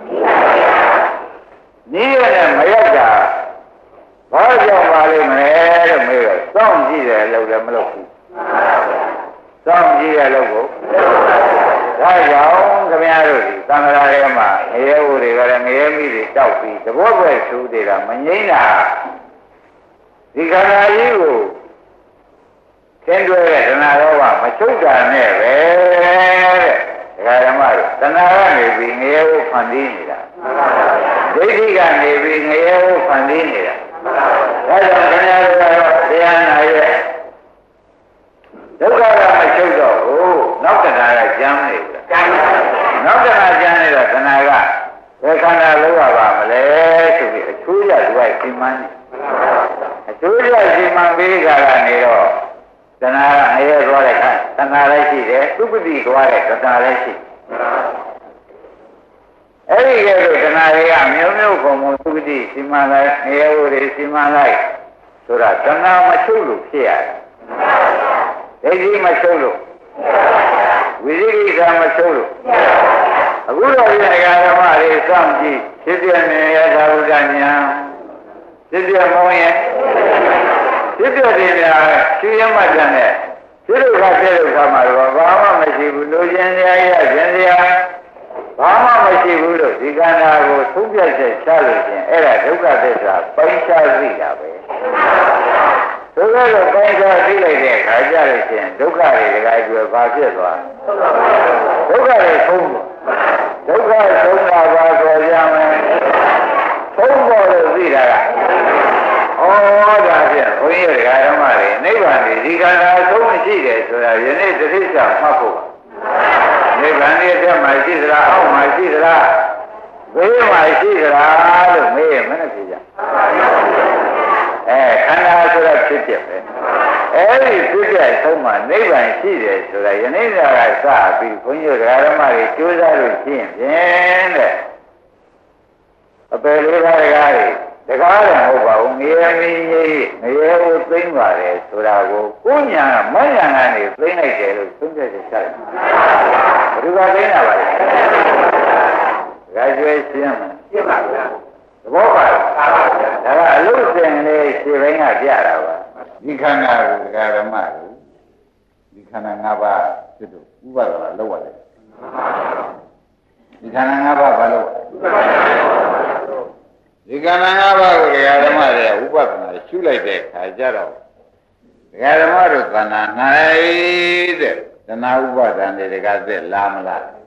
နေရတဲ့မရောက်တာဘာကြောင့်ပါလိမ့်မလဲလို့မေးတော့စောင့်ကြည့်တယ်လို့လည်းမလုပ်ဘူးစောင့်ကြည့်တယ်လို့ကိုဒါကြောင့်ခင်ဗျားတို့ဒီသံဃာထဲမှာငရဲဥတွေကလည်းငရဲမိတွေတောက်ပြီးသဘောပဲဆူနေတာမငိမ့်တာဒီခန္ဓာကြီးကိုသင်တွေ့တဲ့ဒနာရောမချုပ်တာနဲ့ပဲတဲ့ဒကာဓမ္မတို့တဏှာကနေပြီးငရဲကိုဖန်တီးနေတာဒိဋ္ဌိကနေပြီးငရဲကိုဖန်တီးနေတာဒါကြောင့်ခင်ဗျားတို့ကတော့တရားနာရဲ့ဒုက္ခကမချုပ်တော့ဘူးနောက်တဏှာကကျမ်းနေတယ်နောက်တဏှာကျမ်းနေတော့တဏှာကဘယ်ခန္ဓာလောက်ရပါမလဲဆိုပြီးအချိုးရသူကရှင်းမှန်းနေအချိုးရရှင်းမှန်းပြီးကြတာနေတော့တဏှာကငရဲသွားတဲ့ခါတဏှာလည်းရှိတယ်သုပတိသွားတဲ့တဏှာလည်းရှိအဲ့ဒီကဲလို့တဏှာတွေကမျိုးမျိုးပုံပုံသုပတိရှင်းမှန်းလိုက်ငရဲဝတွေရှင်းမှန်းလိုက်ဆိုတာတဏှာမချုပ်လို့ဖြစ်ရတယ်ဒိဋ္ဌိမချုပ်လို့ဝိသိကိစ္စမချုပ်လို့အခုတော့ဒီဓမ္မတွေစောင့်ကြည့်ဖြစ်ပြနေရတာဘုရားညာဖြစ်ပြမောင်းရဲ့ဖြစ်ပြတယ်များရှင်ရမတန်နဲ့ဖြစ်လို့ခါဖြစ်လို့ခါမှာတော့ဘာမှမရှိဘူးလူချင်းစရာရခြင်းစရာဘာမှမရှိဘူးလို့ဒီကံဓာကိုသုံးပြချက်ချလို့ရှင်အဲ့ဒါဒုက္ခသစ္စာပိုင်းခြားသိတာပဲဒုက္ခကိုပိုင်းခြားသိလိုက်တဲ့အခါကျလို့ရှင်ဒုက္ခတွေတကယ်ကျွယ်ဘာဖြစ်သွားဒုက္ခတွေဆုံးဒုက္ခဆုံးတာပါဆိုကြမယ်ဆုံးပေါ်လို့သိတာကဒါဖြင့်ဘုန်းကြီးတို့ဓမ္မတွေနိဗ္ဗာန်ဒီကံဓာဆုံးမရှိတယ်ဆိုတာယနေ့တတိယမှတ်ဖို့နိဗ္ဗာန်ရဲ့အထက်မှာရှိသလားအောက်မှာရှိသလားဘေးမှာရှိသလားလို့မေးရင်မနဲ့ဖြေကြခန္ဓာဆိုတာဖြစ်ပြပဲအဲ့ဒီဖြစ်ပြဆုံးမှာနိဗ္ဗာန်ရှိတယ်ဆိုတာယနေ့ကစပြီးဘုန်းကြီးတို့ဓမ္မတွေကြိုးစားလို့ရှိရင်ဖြင့်တဲ့အပယ်လေးပါးတကားတယ်မဟုတ်ပါဘူးငရဲမင်းကြီးငရဲကိုသိမ့်ပါတယ်ဆိုတာကိုကိုညာကမညာကနေသိမ့်လိုက်တယ်လို့သုံးချက်ချက်ချတယ်ဘယ်သူကသိမ့်တာပါလဲဒါကျွဲရှင်းမှာရှင်းပါဗျာသဘောပါလားဒါကအလုစင်လေးရှင်းပိုင်းကပြတာပါဒီခန္ဓာကိုတရားဓမ္မကိုဒီခန္ဓာ၅ပါးဖြစ်လို့ဥပါဒနာလောက်ရတယ်ဒီခန္ဓာ၅ပါးဘာလို့ဒီခန္ဓာ၅ပါးကိုတရားဓမ္မတွေဥပဒနာရှုလိုက်တဲ့အခါကျတော့တရားဓမ္မတို့ခန္ဓာ၌တဲ့တဏှာဥပါဒံတွေတကသက်လာမလားဩ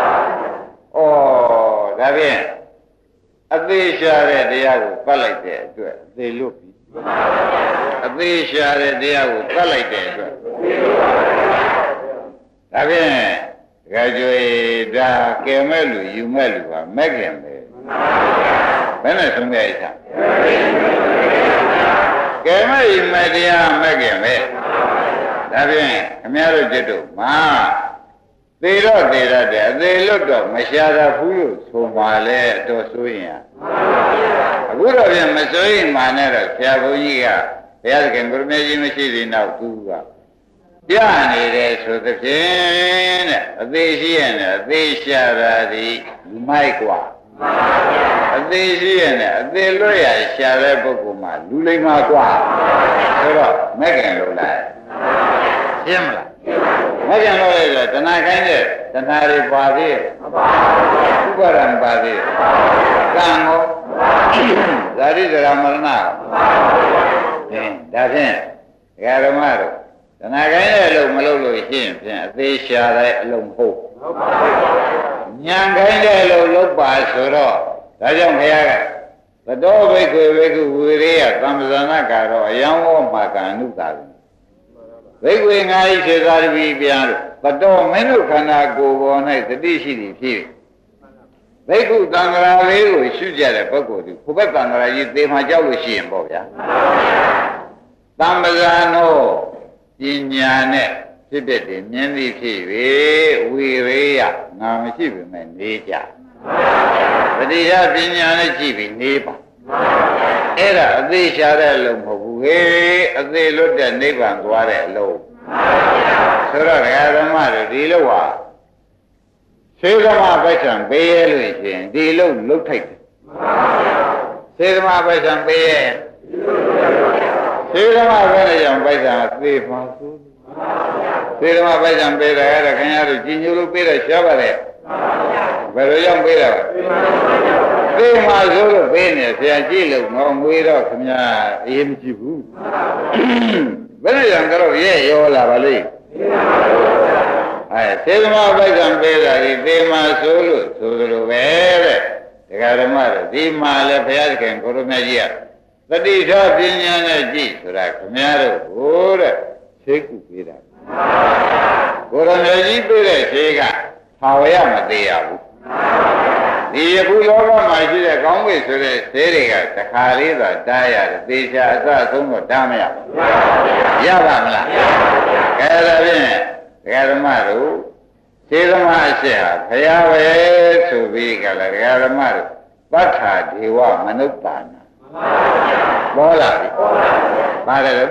ဒါဖြင့်အသေးရှာတဲ့တရားကိုပတ်လိုက်တဲ့အတွက်အသေးလွတ်ပြီအသေးရှာတဲ့တရားကိုပတ်လိုက်တဲ့အတွက်ဒါဖြင့်တကယ်ကြွေဒါကဲမဲ့လူယူမဲ့လူပါမဲ့ခင်ပဲဘယ်နဲ့ဆုံးဖြတ်ရတာကဲမဲ့ယူမဲ့တရားမဲ့ခင်ပဲဒါဖြင့်ခမည်းတော်จิตတို့မှာသေတော့သေရတဲ့အသေးလွတ်တော့မရှာတာဘူးလို့ဆိုပါလေတော့ဆိုရင်အခုတော့ပြန်မစိုးရင်မှနဲ့တော့ဆရာဘုန်းကြီးကဘုရားသခင်ကိုရမေကြီးမရှိသေးနောက်သူကပြနေတယ်ဆိုသဖြင့်တဲ့အသေးရှိရင်အသေးရှာတာဒီလူမိုက်กว่าအသေးရှိရင်အသေးလွတ်ရရှာတဲ့ပုဂ္ဂိုလ်မှာလူလိမ္မာกว่าဆိုတော့မဲ့ခင်လို့လားရှင်းမလားမဲ့ခင်လို့လေတဏှာခိုင်းတဲ့တဏှာတွေပါသေးမပါဘူးဥပါဒံပါသေးကံကိုဇာတိဇရာမရဏဒါဖြင့်ဓမ္မတို့တဏှာခိုင်းတဲ့အလုံးမလုပ်လို့ရှိရင်ဖြင့်အသေးရှာတဲ့အလုံးမဟုတ်ဉာဏ်ခိုင်းတဲ့အလုံးလုပ်ပါဆိုတော့ဒါကြောင့်ဘုရားကသတောဘိက္ခွေဘိက္ခုဝိရိယသံသနာကတော့အယံဝမှာကံနုတာဘိက္ခွေငါဤစေသာတပိပြန်လို့သတောမင်းတို့ခန္ဓာကိုယ်ပေါ်၌သတိရှိသည်ဖြစ်ဘိက္ခုသံဃာလေးကိုရှုကြတဲ့ပုဂ္ဂိုလ်ဒီဘုဘသံဃာကြီးသေမှကြောက်လို့ရှိရင်ပေါ့ဗျာသံဃာနောပညာနဲ့ဖြစ်တဲ့တည်းမြင်သည်ဖြစ်၍ဝိရိယငါမရှိပေမဲ့နေကြပတိယပညာနဲ့ကြည့်ပြီးနေပါအဲ့ဒါအသေးရှာတဲ့အလုံးမဟုတ်ဘူးဟေးအသေးလွတ်တဲ့နိဗ္ဗာန်သွားတဲ့အလုံးဆိုတော့ဓမ္မတို့ဒီလိုဟာသေသမပိုက်ဆံပေးရလို့ရှိရင်ဒီလုံးလှုပ်ထိုက်တယ်သေသမပိုက်ဆံပေးရသေသမပဲနဲ့ကြောင့်ပိုက်ဆံသေပါဆိုသေသမပိုက်ဆံပေးတယ်အဲ့ဒါခင်ဗျားတို့ကြီးညိုလို့ပေးတယ်ရှားပါတယ်ဘယ်လိုကြောင့်ပေးတာသေမှာဆိုလို့ပေးနေဆရာကြည့်လို့ငေါငွေတော့ခင်ဗျာအေးမကြည့်ဘူးဘယ်နဲ့ကြောင့်ကတော့ရဲ့ရောလာပါလိမ့်စေသမပိုက်ကံပေးတာဒီသေမာဆိုလို့ဆိုလိုပဲတဲ့တရားဓမ္မတို့ဒီမှာလည်းဘုရားသခင်ကိုရမကြီးကသတိထားပညာနဲ့ကြည့်ဆိုတာခင်ဗျားတို့ဟိုတဲ့သိကုပေးတာကိုရမကြီးပေးတဲ့ခြေကထာဝရမသေးရဘူးဒီအခုလောကမှာရှိတဲ့ကောင်းကင်ဆိုတဲ့ဈေးတွေကတခါလေးသာတားရတယ်သေချာအစအဆုံးတော့တားမရဘူးရပါမလားကဲဒါဖြင့်ဒကာဓမ္မတို့သေသမအရှိဟာဘုရားပဲဆိုပြီးကလည်းဒကာဓမ္မတို့ပဋ္ဌာဒေဝမနုဿာနာပေါ်လာပြီပါတယ်လို့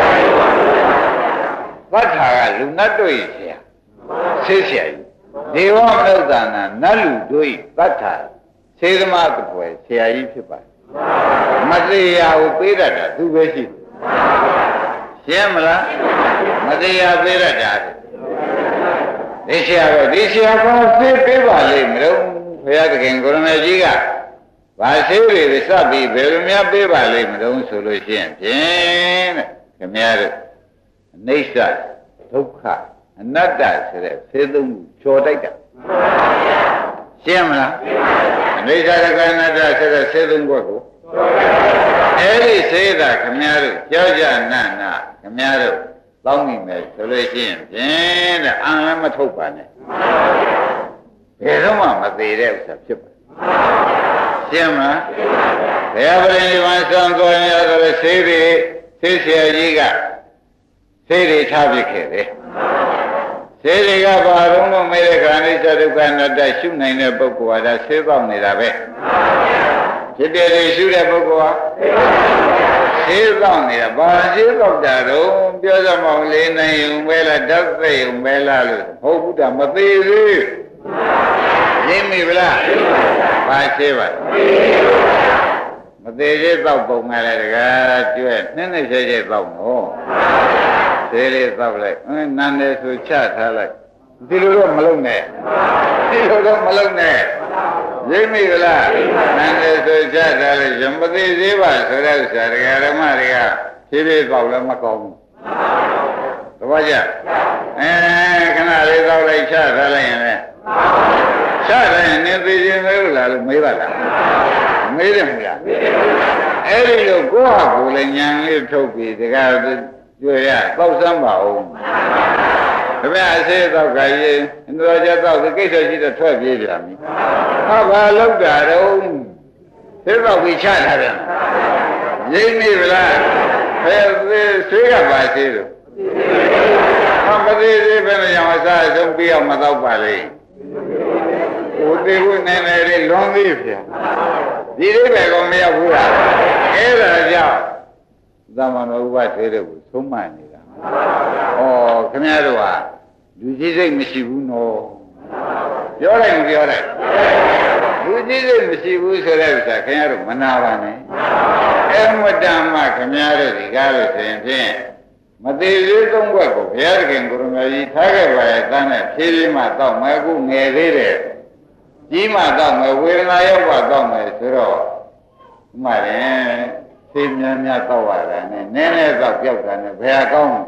ပဋ္ဌာကလူနတ်တို့၏ဆရာဆေးဆရာကြီးဒေဝမနုဿာနာနတ်လူတို့၏ပဋ္ဌာသေသမတပွဲဆရာကြီးဖြစ်ပါတယ်မတရားကိုပေးတတ်တာသူပဲရှိရှင်းမလားမတရားပေးတတ်တာဒီဆရာတော့ဒီဆရာကသိပေးပါလိမ့်မလို့ဘုရားသခင်ကိုရမကြီးကဘာသေးတွေစပ်ပြီးဘယ်လိုများပေးပါလိမ့်မလို့ဆိုလို့ရှိရင်ဖြင့်တဲ့ခင်ဗျားတို့အနိစ္စဒုက္ခအနတ္တဆိုတဲ့သေသုံးခုဖြော်တိုက်တာရှင်းမလားအနိစ္စဒုက္ခအနတ္တဆိုတဲ့သေသုံးခုကိုအဲ့ဒီသေတာခင်ဗျားတို့ကြောက်ကြနတ်နာခင်ဗျားတို့တောင်းမိမယ်ဆိုလို့ရှိရင်ဖြင့်တဲ့အံလည်းမထုတ်ပါနဲ့ဘယ်တော့မှမသေးတဲ့ဥစ္စာဖြစ်ပါရှင်းမလားဘုရားပရိနိဗ္ဗာန်ဆောင်တော်ရတဲ့ဆေးတွေဆေးဆရာကြီးကဆေးတွေထားပြခဲ့တယ်ဆေးတွေကဘာလုံးလို့မဲတဲ့ခန္ဓာစ္စဒုက္ခအနတ္တရှုနိုင်တဲ့ပုဂ္ဂိုလ်ဟာဒါဆေးပေါက်နေတာပဲဖြစ်တယ်လေရှုတဲ့ပုဂ္ဂိုလ်ဟာသေသောနေတာဘာသေသောတာတော့ပြောစမောင်လေးနိုင်ုံပဲလားဓာတ်သိုံပဲလားလို့ဟုတ်ဘူးတာမသေးသေးရင်းမိဗလားဘာသေးပါမသေးသေးတော့ပုံမှန်လေတကားကျွဲ့နည်းနည်းသေးသေးတော့နော်သေးလေးတော့လိုက်နန်းတယ်ဆိုချထားလိုက်ဒီလိုတော့မလုပ်နဲ့ဒီလိုတော့မလုပ်နဲ့ရင်းမိဗလားနန်းတယ်ဆိုချထားလိုက်ရမသေးသေးပါဆိုတဲ့ဥစ္စာဒကာဓမ္မတွေကဖြည်းဖြည်းတော့လည်းမကောင်းဘူးသဘောကျခဏလေးတော့လိုက်ချထားလိုက်ရင်လည်းချထားရင်နေသေးခြင်းမဟုတ်လားလို့မေးပါလားမေးတယ်မလားအဲ့ဒီလိုကိုယ့်ဟာကိုယ်လည်းဉာဏ်လေးထုတ်ပြီးဒကာကျွေရတောက်စမ်းပါဦးခင်ဗျာအစေတော့ခါရင်အန္တရာယ်တော့ကိစ္စရှိတော့ထွက်ပြေးပြန်ပြီဟာဘာလောက်တာတော့သေတော့ပြီးချထားတယ်ရင်းနေဗလားဘယ်ဆွေးရပါသေးလို့ဟာမသေးသေးပဲမရအောင်အစားအဆုံးပြီးအောင်မတော့ပါလေဟိုတေဝနေနေလေးလွန်သေးဗျာဒီလေးပဲကောမရောက်ဘူးလားအဲ့ဒါကြောင့်သမဏေဥပသေးတဲ့ကိုသုံးမှနေတာဩခင်ဗျားတို့ဟာလူကြီးစိတ်မရှိဘူးနော်ပြောလိုက်မပြောလိုက်လူကြီးစိတ်မရှိဘူးဆိုတဲ့ဥစ္စာခင်ဗျားတို့မနာပါနဲ့အမတန်မှခင်ဗျားတို့ဒီကားလို့ဆိုရင်ဖြင့်မသေးသေးသုံးခွက်ကိုဘုရားသခင်ကိုရမကြီးထားခဲ့ပါရဲ့တန်းနဲ့ဖြည်းဖြည်းမှတော့မယ်အခုငယ်သေးတယ်ကြီးမှတော့မယ်ဝေဒနာရောက်ပါတော့မယ်ဆိုတော့ဥမာရင်သိများများတော့ရတာနဲ့နည်းနည်းတော့ပြောက်တာနဲ့ဘယ်အကောင်း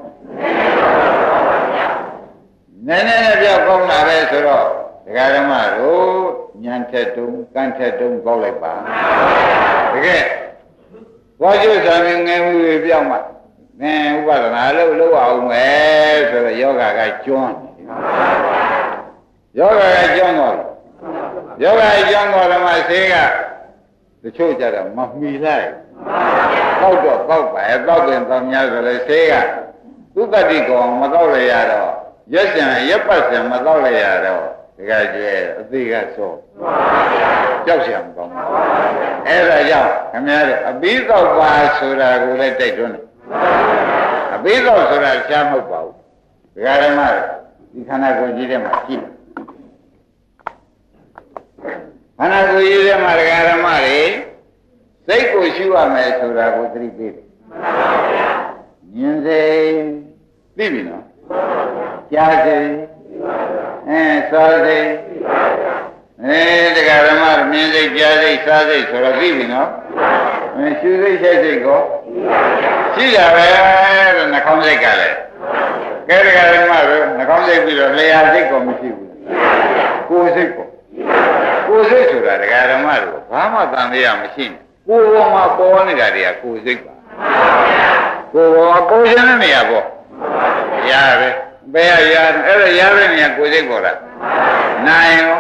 နည်းနည်းပြောက်ကောင်းလာပဲဆိုတော့ဒကာဓမ္မတို့ဉာဏ်ထက်တုံးကန့်ထက်တုံးပေါက်လိုက်ပါတကယ်ဝါကျွစာမြင်ငယ်မှုတွေပြောင်းမှနည်းဥပဒနာလို့အောင်မယ်ဆိုတော့ယောဂကကျွမ်းယောဂကကျွမ်းတော့ယောဂကျွမ်းတော့မှဆေးကတချို့ကြတော့မမီလိုက်တောက်တော့တောက်ပါရဲ့တောက်တယ်တောင်များဆိုလဲဆေးကသူတတိကောင်မတောက်ရရတော့ရက်စံရက်ပတ်စံမတောက်ရရတော့ဒီကကျဲအသေးကစောကြောက်เสียမကောင်းဘူးအဲ့ဒါကြောင့်ခင်ဗျားတို့အပြီးတော့ပါဆိုတာကိုလည်းတိုက်တွန်းတယ်အပြီးတော့ဆိုတာရှားမဟုတ်ပါဘူးဒီကရမဒီခန္ဓာကိုယ်ကြီးထဲမှာရှိတယ်ခန္ဓာကိုယ်ကြီးထဲမှာဒကာရမတွေစိတ်ကိုရှုရမယ်ဆိုတာကိုသတိပေးတယ်မြင်စေသိပြီနော်ကြားစေစားစေဒကာရမမြင်စိတ်ကြားစိတ်စားစိတ်ဆိုတော့သိပြီနော်ရှုစိတ်ရှိစိတ်ကိုရှိတာပဲတဲ့နှာခေါင်းစိတ်ကလည်းကဲတကယ်မှတော့နှကောင်းစိတ်ပြီးတော့လျှာစိတ်ကောမရှိဘူးကိုယ်စိတ်ကောကိုယ်စိတ်ဆိုတာဒကာဓမ္မတို့ဘာမှတန်တရားမရှိနဲ့ကိုယ်ပေါ်မှာပေါ်နေတာတွေကကိုယ်စိတ်ပါကိုယ်ပေါ်မှာပေါ်ခြင်းနဲ့နေရာပေါ့ရတယ်ဘယ်ရရအဲ့ဒါရတဲ့နေရာကိုယ်စိတ်ပေါ်တာနိုင်ရော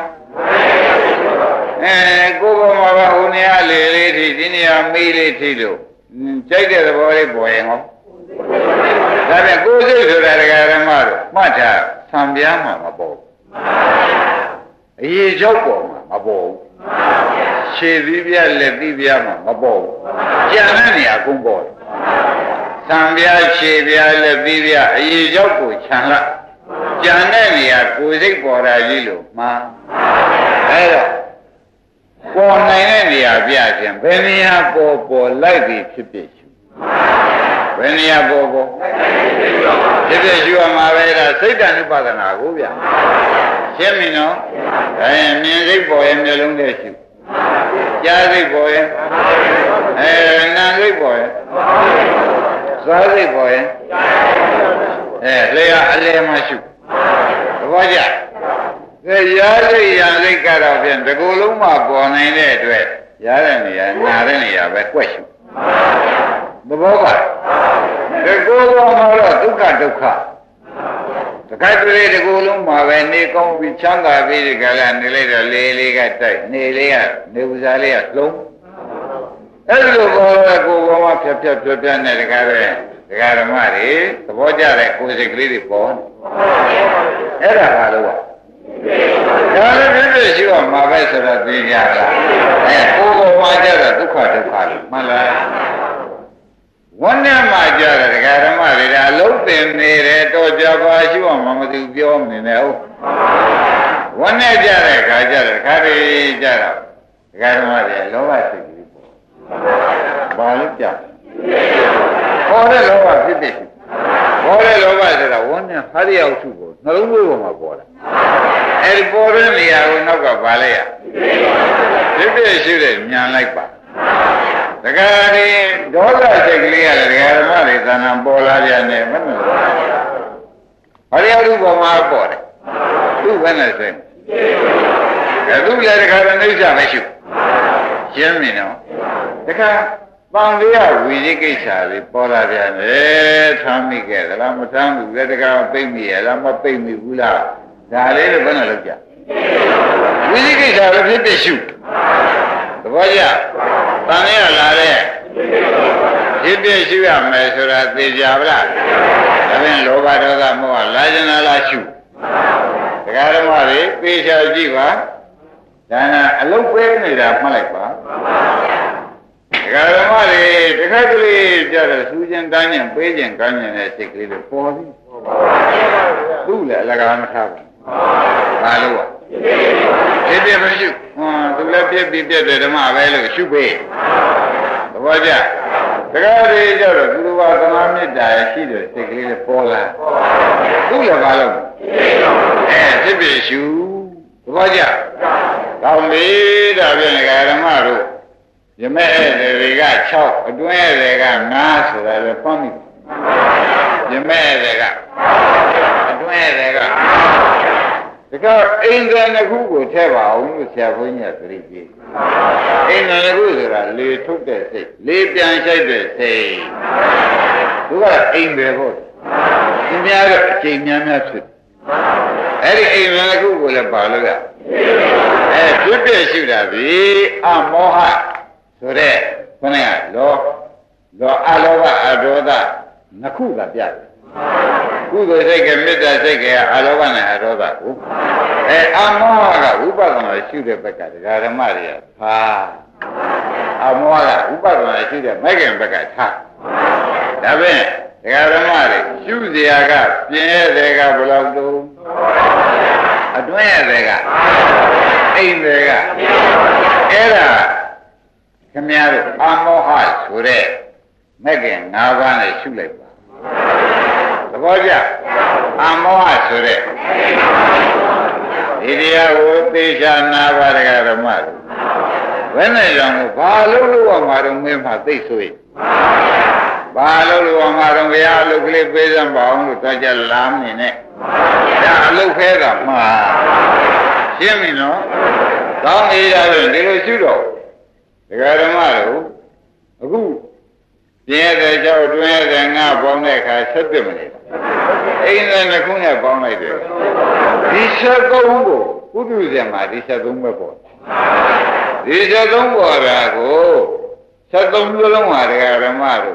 ကိုယ်ပေါ်မှာဟိုနေရာလေးထိဒီနေရာမေးလေးထိလို့ကြိုက်တဲ့သဘောလေးပေါ်ရင်ဟောဒါပြန်ကိုယ်စိတ်ဆိုတာဒကာဓမ္မတို့မှတ်ထားဆံပြားမှာမပေါ်ဘူးအရေးကြောက်ပေါ်မှာမပေါ်ဘူးခြေသီးပြလက်သီးပြမှာမပေါ်ဘူးကြံတဲ့နေရာအကုန်ပေါ်တယ်ဆံပြားခြေပြားလက်သီးပြအရေးကြောက်ကိုခြံလိုက်ကြံတဲ့နေရာကိုယ်စိတ်ပေါ်တာကြီးလို့မှားအဲ့တော့ပေါ်နိုင်တဲ့နေရာပြခြင်းဘယ်နေရာပေါ်လိုက်ပြီးဖြစ်ဖြစ်ရှုဘယ်နေရာပေါ်ဖြစ်ဖြစ်ရှုရမှာပဲဒါစိတ်တ ानु ပါဒနာကိုဗျရှင်းပြီနော်မြင်စိတ်ပေါ်ရင်မျက်လုံးနဲ့ရှုကြားစိတ်ပေါ်ရင်နာစိတ်ပေါ်ရင်စားစိတ်ပေါ်ရင်လေယာအလဲမှရှုသဘောကျရာစိတ်ရာစိတ်ကတော့ဖြင့်ဒီကိုယ်လုံးမှာပေါ်နိုင်တဲ့အတွက်ရတဲ့နေရာနာတဲ့နေရာပဲကွက်ရှုသဘောကဒီကိုယ်လုံးမှာတော့ဒုက္ခတခါတခါတလေဒီကိုယ်လုံးမှာပဲနေကောင်းပြီးချမ်းသာပြီးဒီကလာနေလိုက်တော့လေးကတိုက်နေလေးကနေဥစားလေးကလုံးအဲ့လိုပေါ်တော့ကိုယ်ပေါ်မှာဖြတ်နဲ့တခါပဲဒကာဓမ္မတွေသဘောကျတဲ့ကိုယ်စိတ်ကလေးတွေပေါ်အဲ့ဒါဘာလို့ဒါလည်းပြည့်ရှိတော့မှာပဲဆိုတော့သိကြလားကိုယ်ပေါ်မှာကျတော့ဒုက္ခလို့မှန်လားဝန်းထဲမှာကြတယ်ဒကာဓမ္မတွေဒါလုံးတင်နေတယ်တော့ကြပါရှိအောင်မသိဘူးပြောနေတယ်ဟုတ်ဝန်းထဲကြတဲ့ခါကြတယ်ခါတွေကြတော့ဒကာဓမ္မတွေလောဘစိတ်ကြီးပေါ့ဘာလို့ကြပေါ်တဲ့လောဘဖြစ်ဖြစ်ပေါ်တဲ့လောဘဆိုတာဝန်းထဲဟာရရောက်စုကိုနှလုံးသွေးပေါ်မှာပေါ်တာအဲ့ဒီပေါ်တဲ့နေရာကိုနောက်ကပါလိုက်ရဖြစ်ဖြစ်ရှိတဲ့ညံလိုက်ပါဒကာရီဒေါသစိတ်ကလေးရတယ်ဒကာဓမ္မတွေသဏ္ဍာန်ပေါ်လာပြန်တယ်မဟုတ်လားဟာရရောက်စုပေါ်မှာပေါ်တယ်သူ့ဘယ်နဲ့စိတ်သူလည်းဒကာရနိစ္စမရှိရှင်းပြီနော်ဒကာပံလေးရဝီရိကိစ္စလေးပေါ်လာပြန်တယ်ထမ်းမိခဲ့သလားမထမ်းဘူးလေတကားပိတ်မိရလားမပိတ်မိဘူးလားဒါလေးတော့ဘယ်နဲ့လုပ်ကြဝီရိကိစ္စလည်းဖြစ်ဖြစ်ရှုသဘောကျတန်လေးရလာတဲ့ဖြစ်ဖြစ်ရှုရမယ်ဆိုတာသိကြပါလားဒါဖြင့်လောဘဒေါသမောဟလာကျင်လာရှုဒကာဓမ္မတွေသိချာကြည့်ပါဒါနဲ့အလုတ်ပေးနေတာမှတ်လိုက်ပါဒကာဓမ္မတွေတခါကလေးကြတော့စူးကျင်တန်းကျင်ပေးကျင်ကမ်းကျင်တဲ့စိတ်ကလေးတွေပေါ်ပြီသူ့လည်းအလကားမထားဘူးဘာလို့ဖြစ်ဖြစ်မရှိသူလည်းပြက်ပြီးပြက်တယ်ဓမ္မပဲလို့ရှုပေးသဘောကျတခါတည်းကြတော့သူတို့ကသမာမေတ္တာရှိတဲ့စိတ်ကလေးတွေပေါ်လာသူ့လည်းဘာလို့ဖြစ်ဖြစ်ရှုသဘောကျကောင်းပြီဒါပြန်ဒကာဓမ္မတို့ယမဲ့တွေက6အတွင်းတွေက9ဆိုတာလည်းပေါင်းပြီယမဲ့တွေကအတွင်းတွေကဒီကအိန္ဒြေနှစ်ခုကိုထည့်ပါအောင်လို့ဆရာဘုန်းကြီးကသတိပေးအိန္ဒြေနှစ်ခုဆိုတာလေထုတ်တဲ့စိတ်လေပြန်ရှိုက်တဲ့စိတ်သူကအိန္ဒြေပေါ့ဒီများတော့အချိန်များဖြစ်အဲ့ဒီအိန္ဒြေနှစ်ခုကိုလည်းပါလို့ရကျွတ်ပြည့်ရှိတာပြီအမောဟဆိုတဲ့ခொနည်းကလောအလောဘအဒေါသနှစ်ခုသာပြတယ်ကုသိုလ်စိတ်ကမေတ္တာစိတ်ကအလောဘနဲ့အဒေါသကိုအမောဟကဝိပဿနာရှုတဲ့ဘက်ကဒကာဓမ္မတွေကထားအမောဟကဝိပဿနာရှုတဲ့မဲ့ခင်ဘက်ကထားဒါဖြင့်ဒကာဓမ္မတွေရှုစရာကပြင်းရဲ့တွေကဘယ်လောက်တုံးအတွင်းရဲ့တွေကအိမ်တွေကအဲ့ဒါခင်ဗျားတို့အမောဟဆိုတဲ့မဲ့ခင်၅ပါးနဲ့ရှုလိုက်ပါသဘောကျအမောဟဆိုတဲ့ဒီတရားကိုသေချာနာပါဒကာဓမ္မတို့ဘယ်နဲ့ကြောင့်ဘာလို့ရမှာတော့မင်းမှသိဆိုရင်ဘာလို့လို့မှာတော့ဘုရားအလုပ်ကလေးပေးစမ်းပါအောင်လို့တော့ကြလာမနေနဲ့ဒါအလုပ်ခဲတာမှာရှင်းပြီနော်ကောင်းနေရပြီဒီလိုရှုတော့ဒကာဓမ္မတို့အခုပြင်းတဲ့ကြောက်တွင်းတဲ့ငါပေါင်းတဲ့အခါဆက်ပြမနေအိမ်နဲ့နှစ်ခုနဲ့ပေါင်းလိုက်တယ်ဒီဆက်သုံးကိုပုထုဇဉ်မှာဒီဆက်သုံးပဲပေါ့ဒီဆက်သုံးပေါ်တာကိုဆက်သုံးမျိုးလုံးဟာဒကာဓမ္မတို့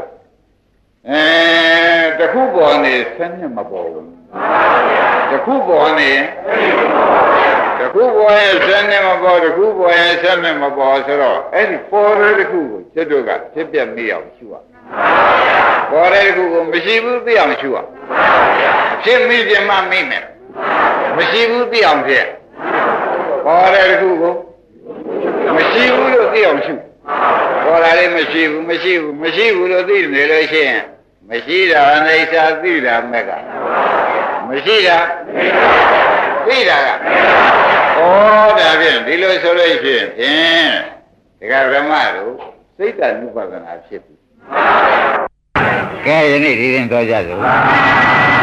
တခုပေါ်နေဆက်နဲ့မပေါ်ဘူးတခုပေါ်နေတခုပေါ်ရဲ့ဆက်နဲ့မပေါ်တခုပေါ်ရဲ့ဆက်နဲ့မပေါ်ဆိုတော့အဲ့ဒီပေါ်တဲ့တခုကိုကျွတ်တို့ကဖြစ်ပြမိအောင်ရှုရပေါ်တဲ့တခုကိုမရှိဘူးသိအောင်ရှုရဖြစ်မိပြမမိမယ်မရှိဘူးသိအောင်ဖြစ်ပေါ်တဲ့တခုကိုမရှိဘူးလို့သိအောင်ရှုပေါ်လာလေးမရှိဘူးမရှိဘူးမရှိဘူးလို့သိနေလို့ရှိရင်မရှိတာအိဋ္ဌာသိတာမဲ့ကမရှိတာသိတာကဩဒါဖြင့်ဒီလိုဆိုလို့ရှိရင်ဖြင့်ဒကာဓမ္မတို့စိတ်တ ानु ပဒနာဖြစ်ပြီကဲယနေ့ဒီရင်တော့ကြစို့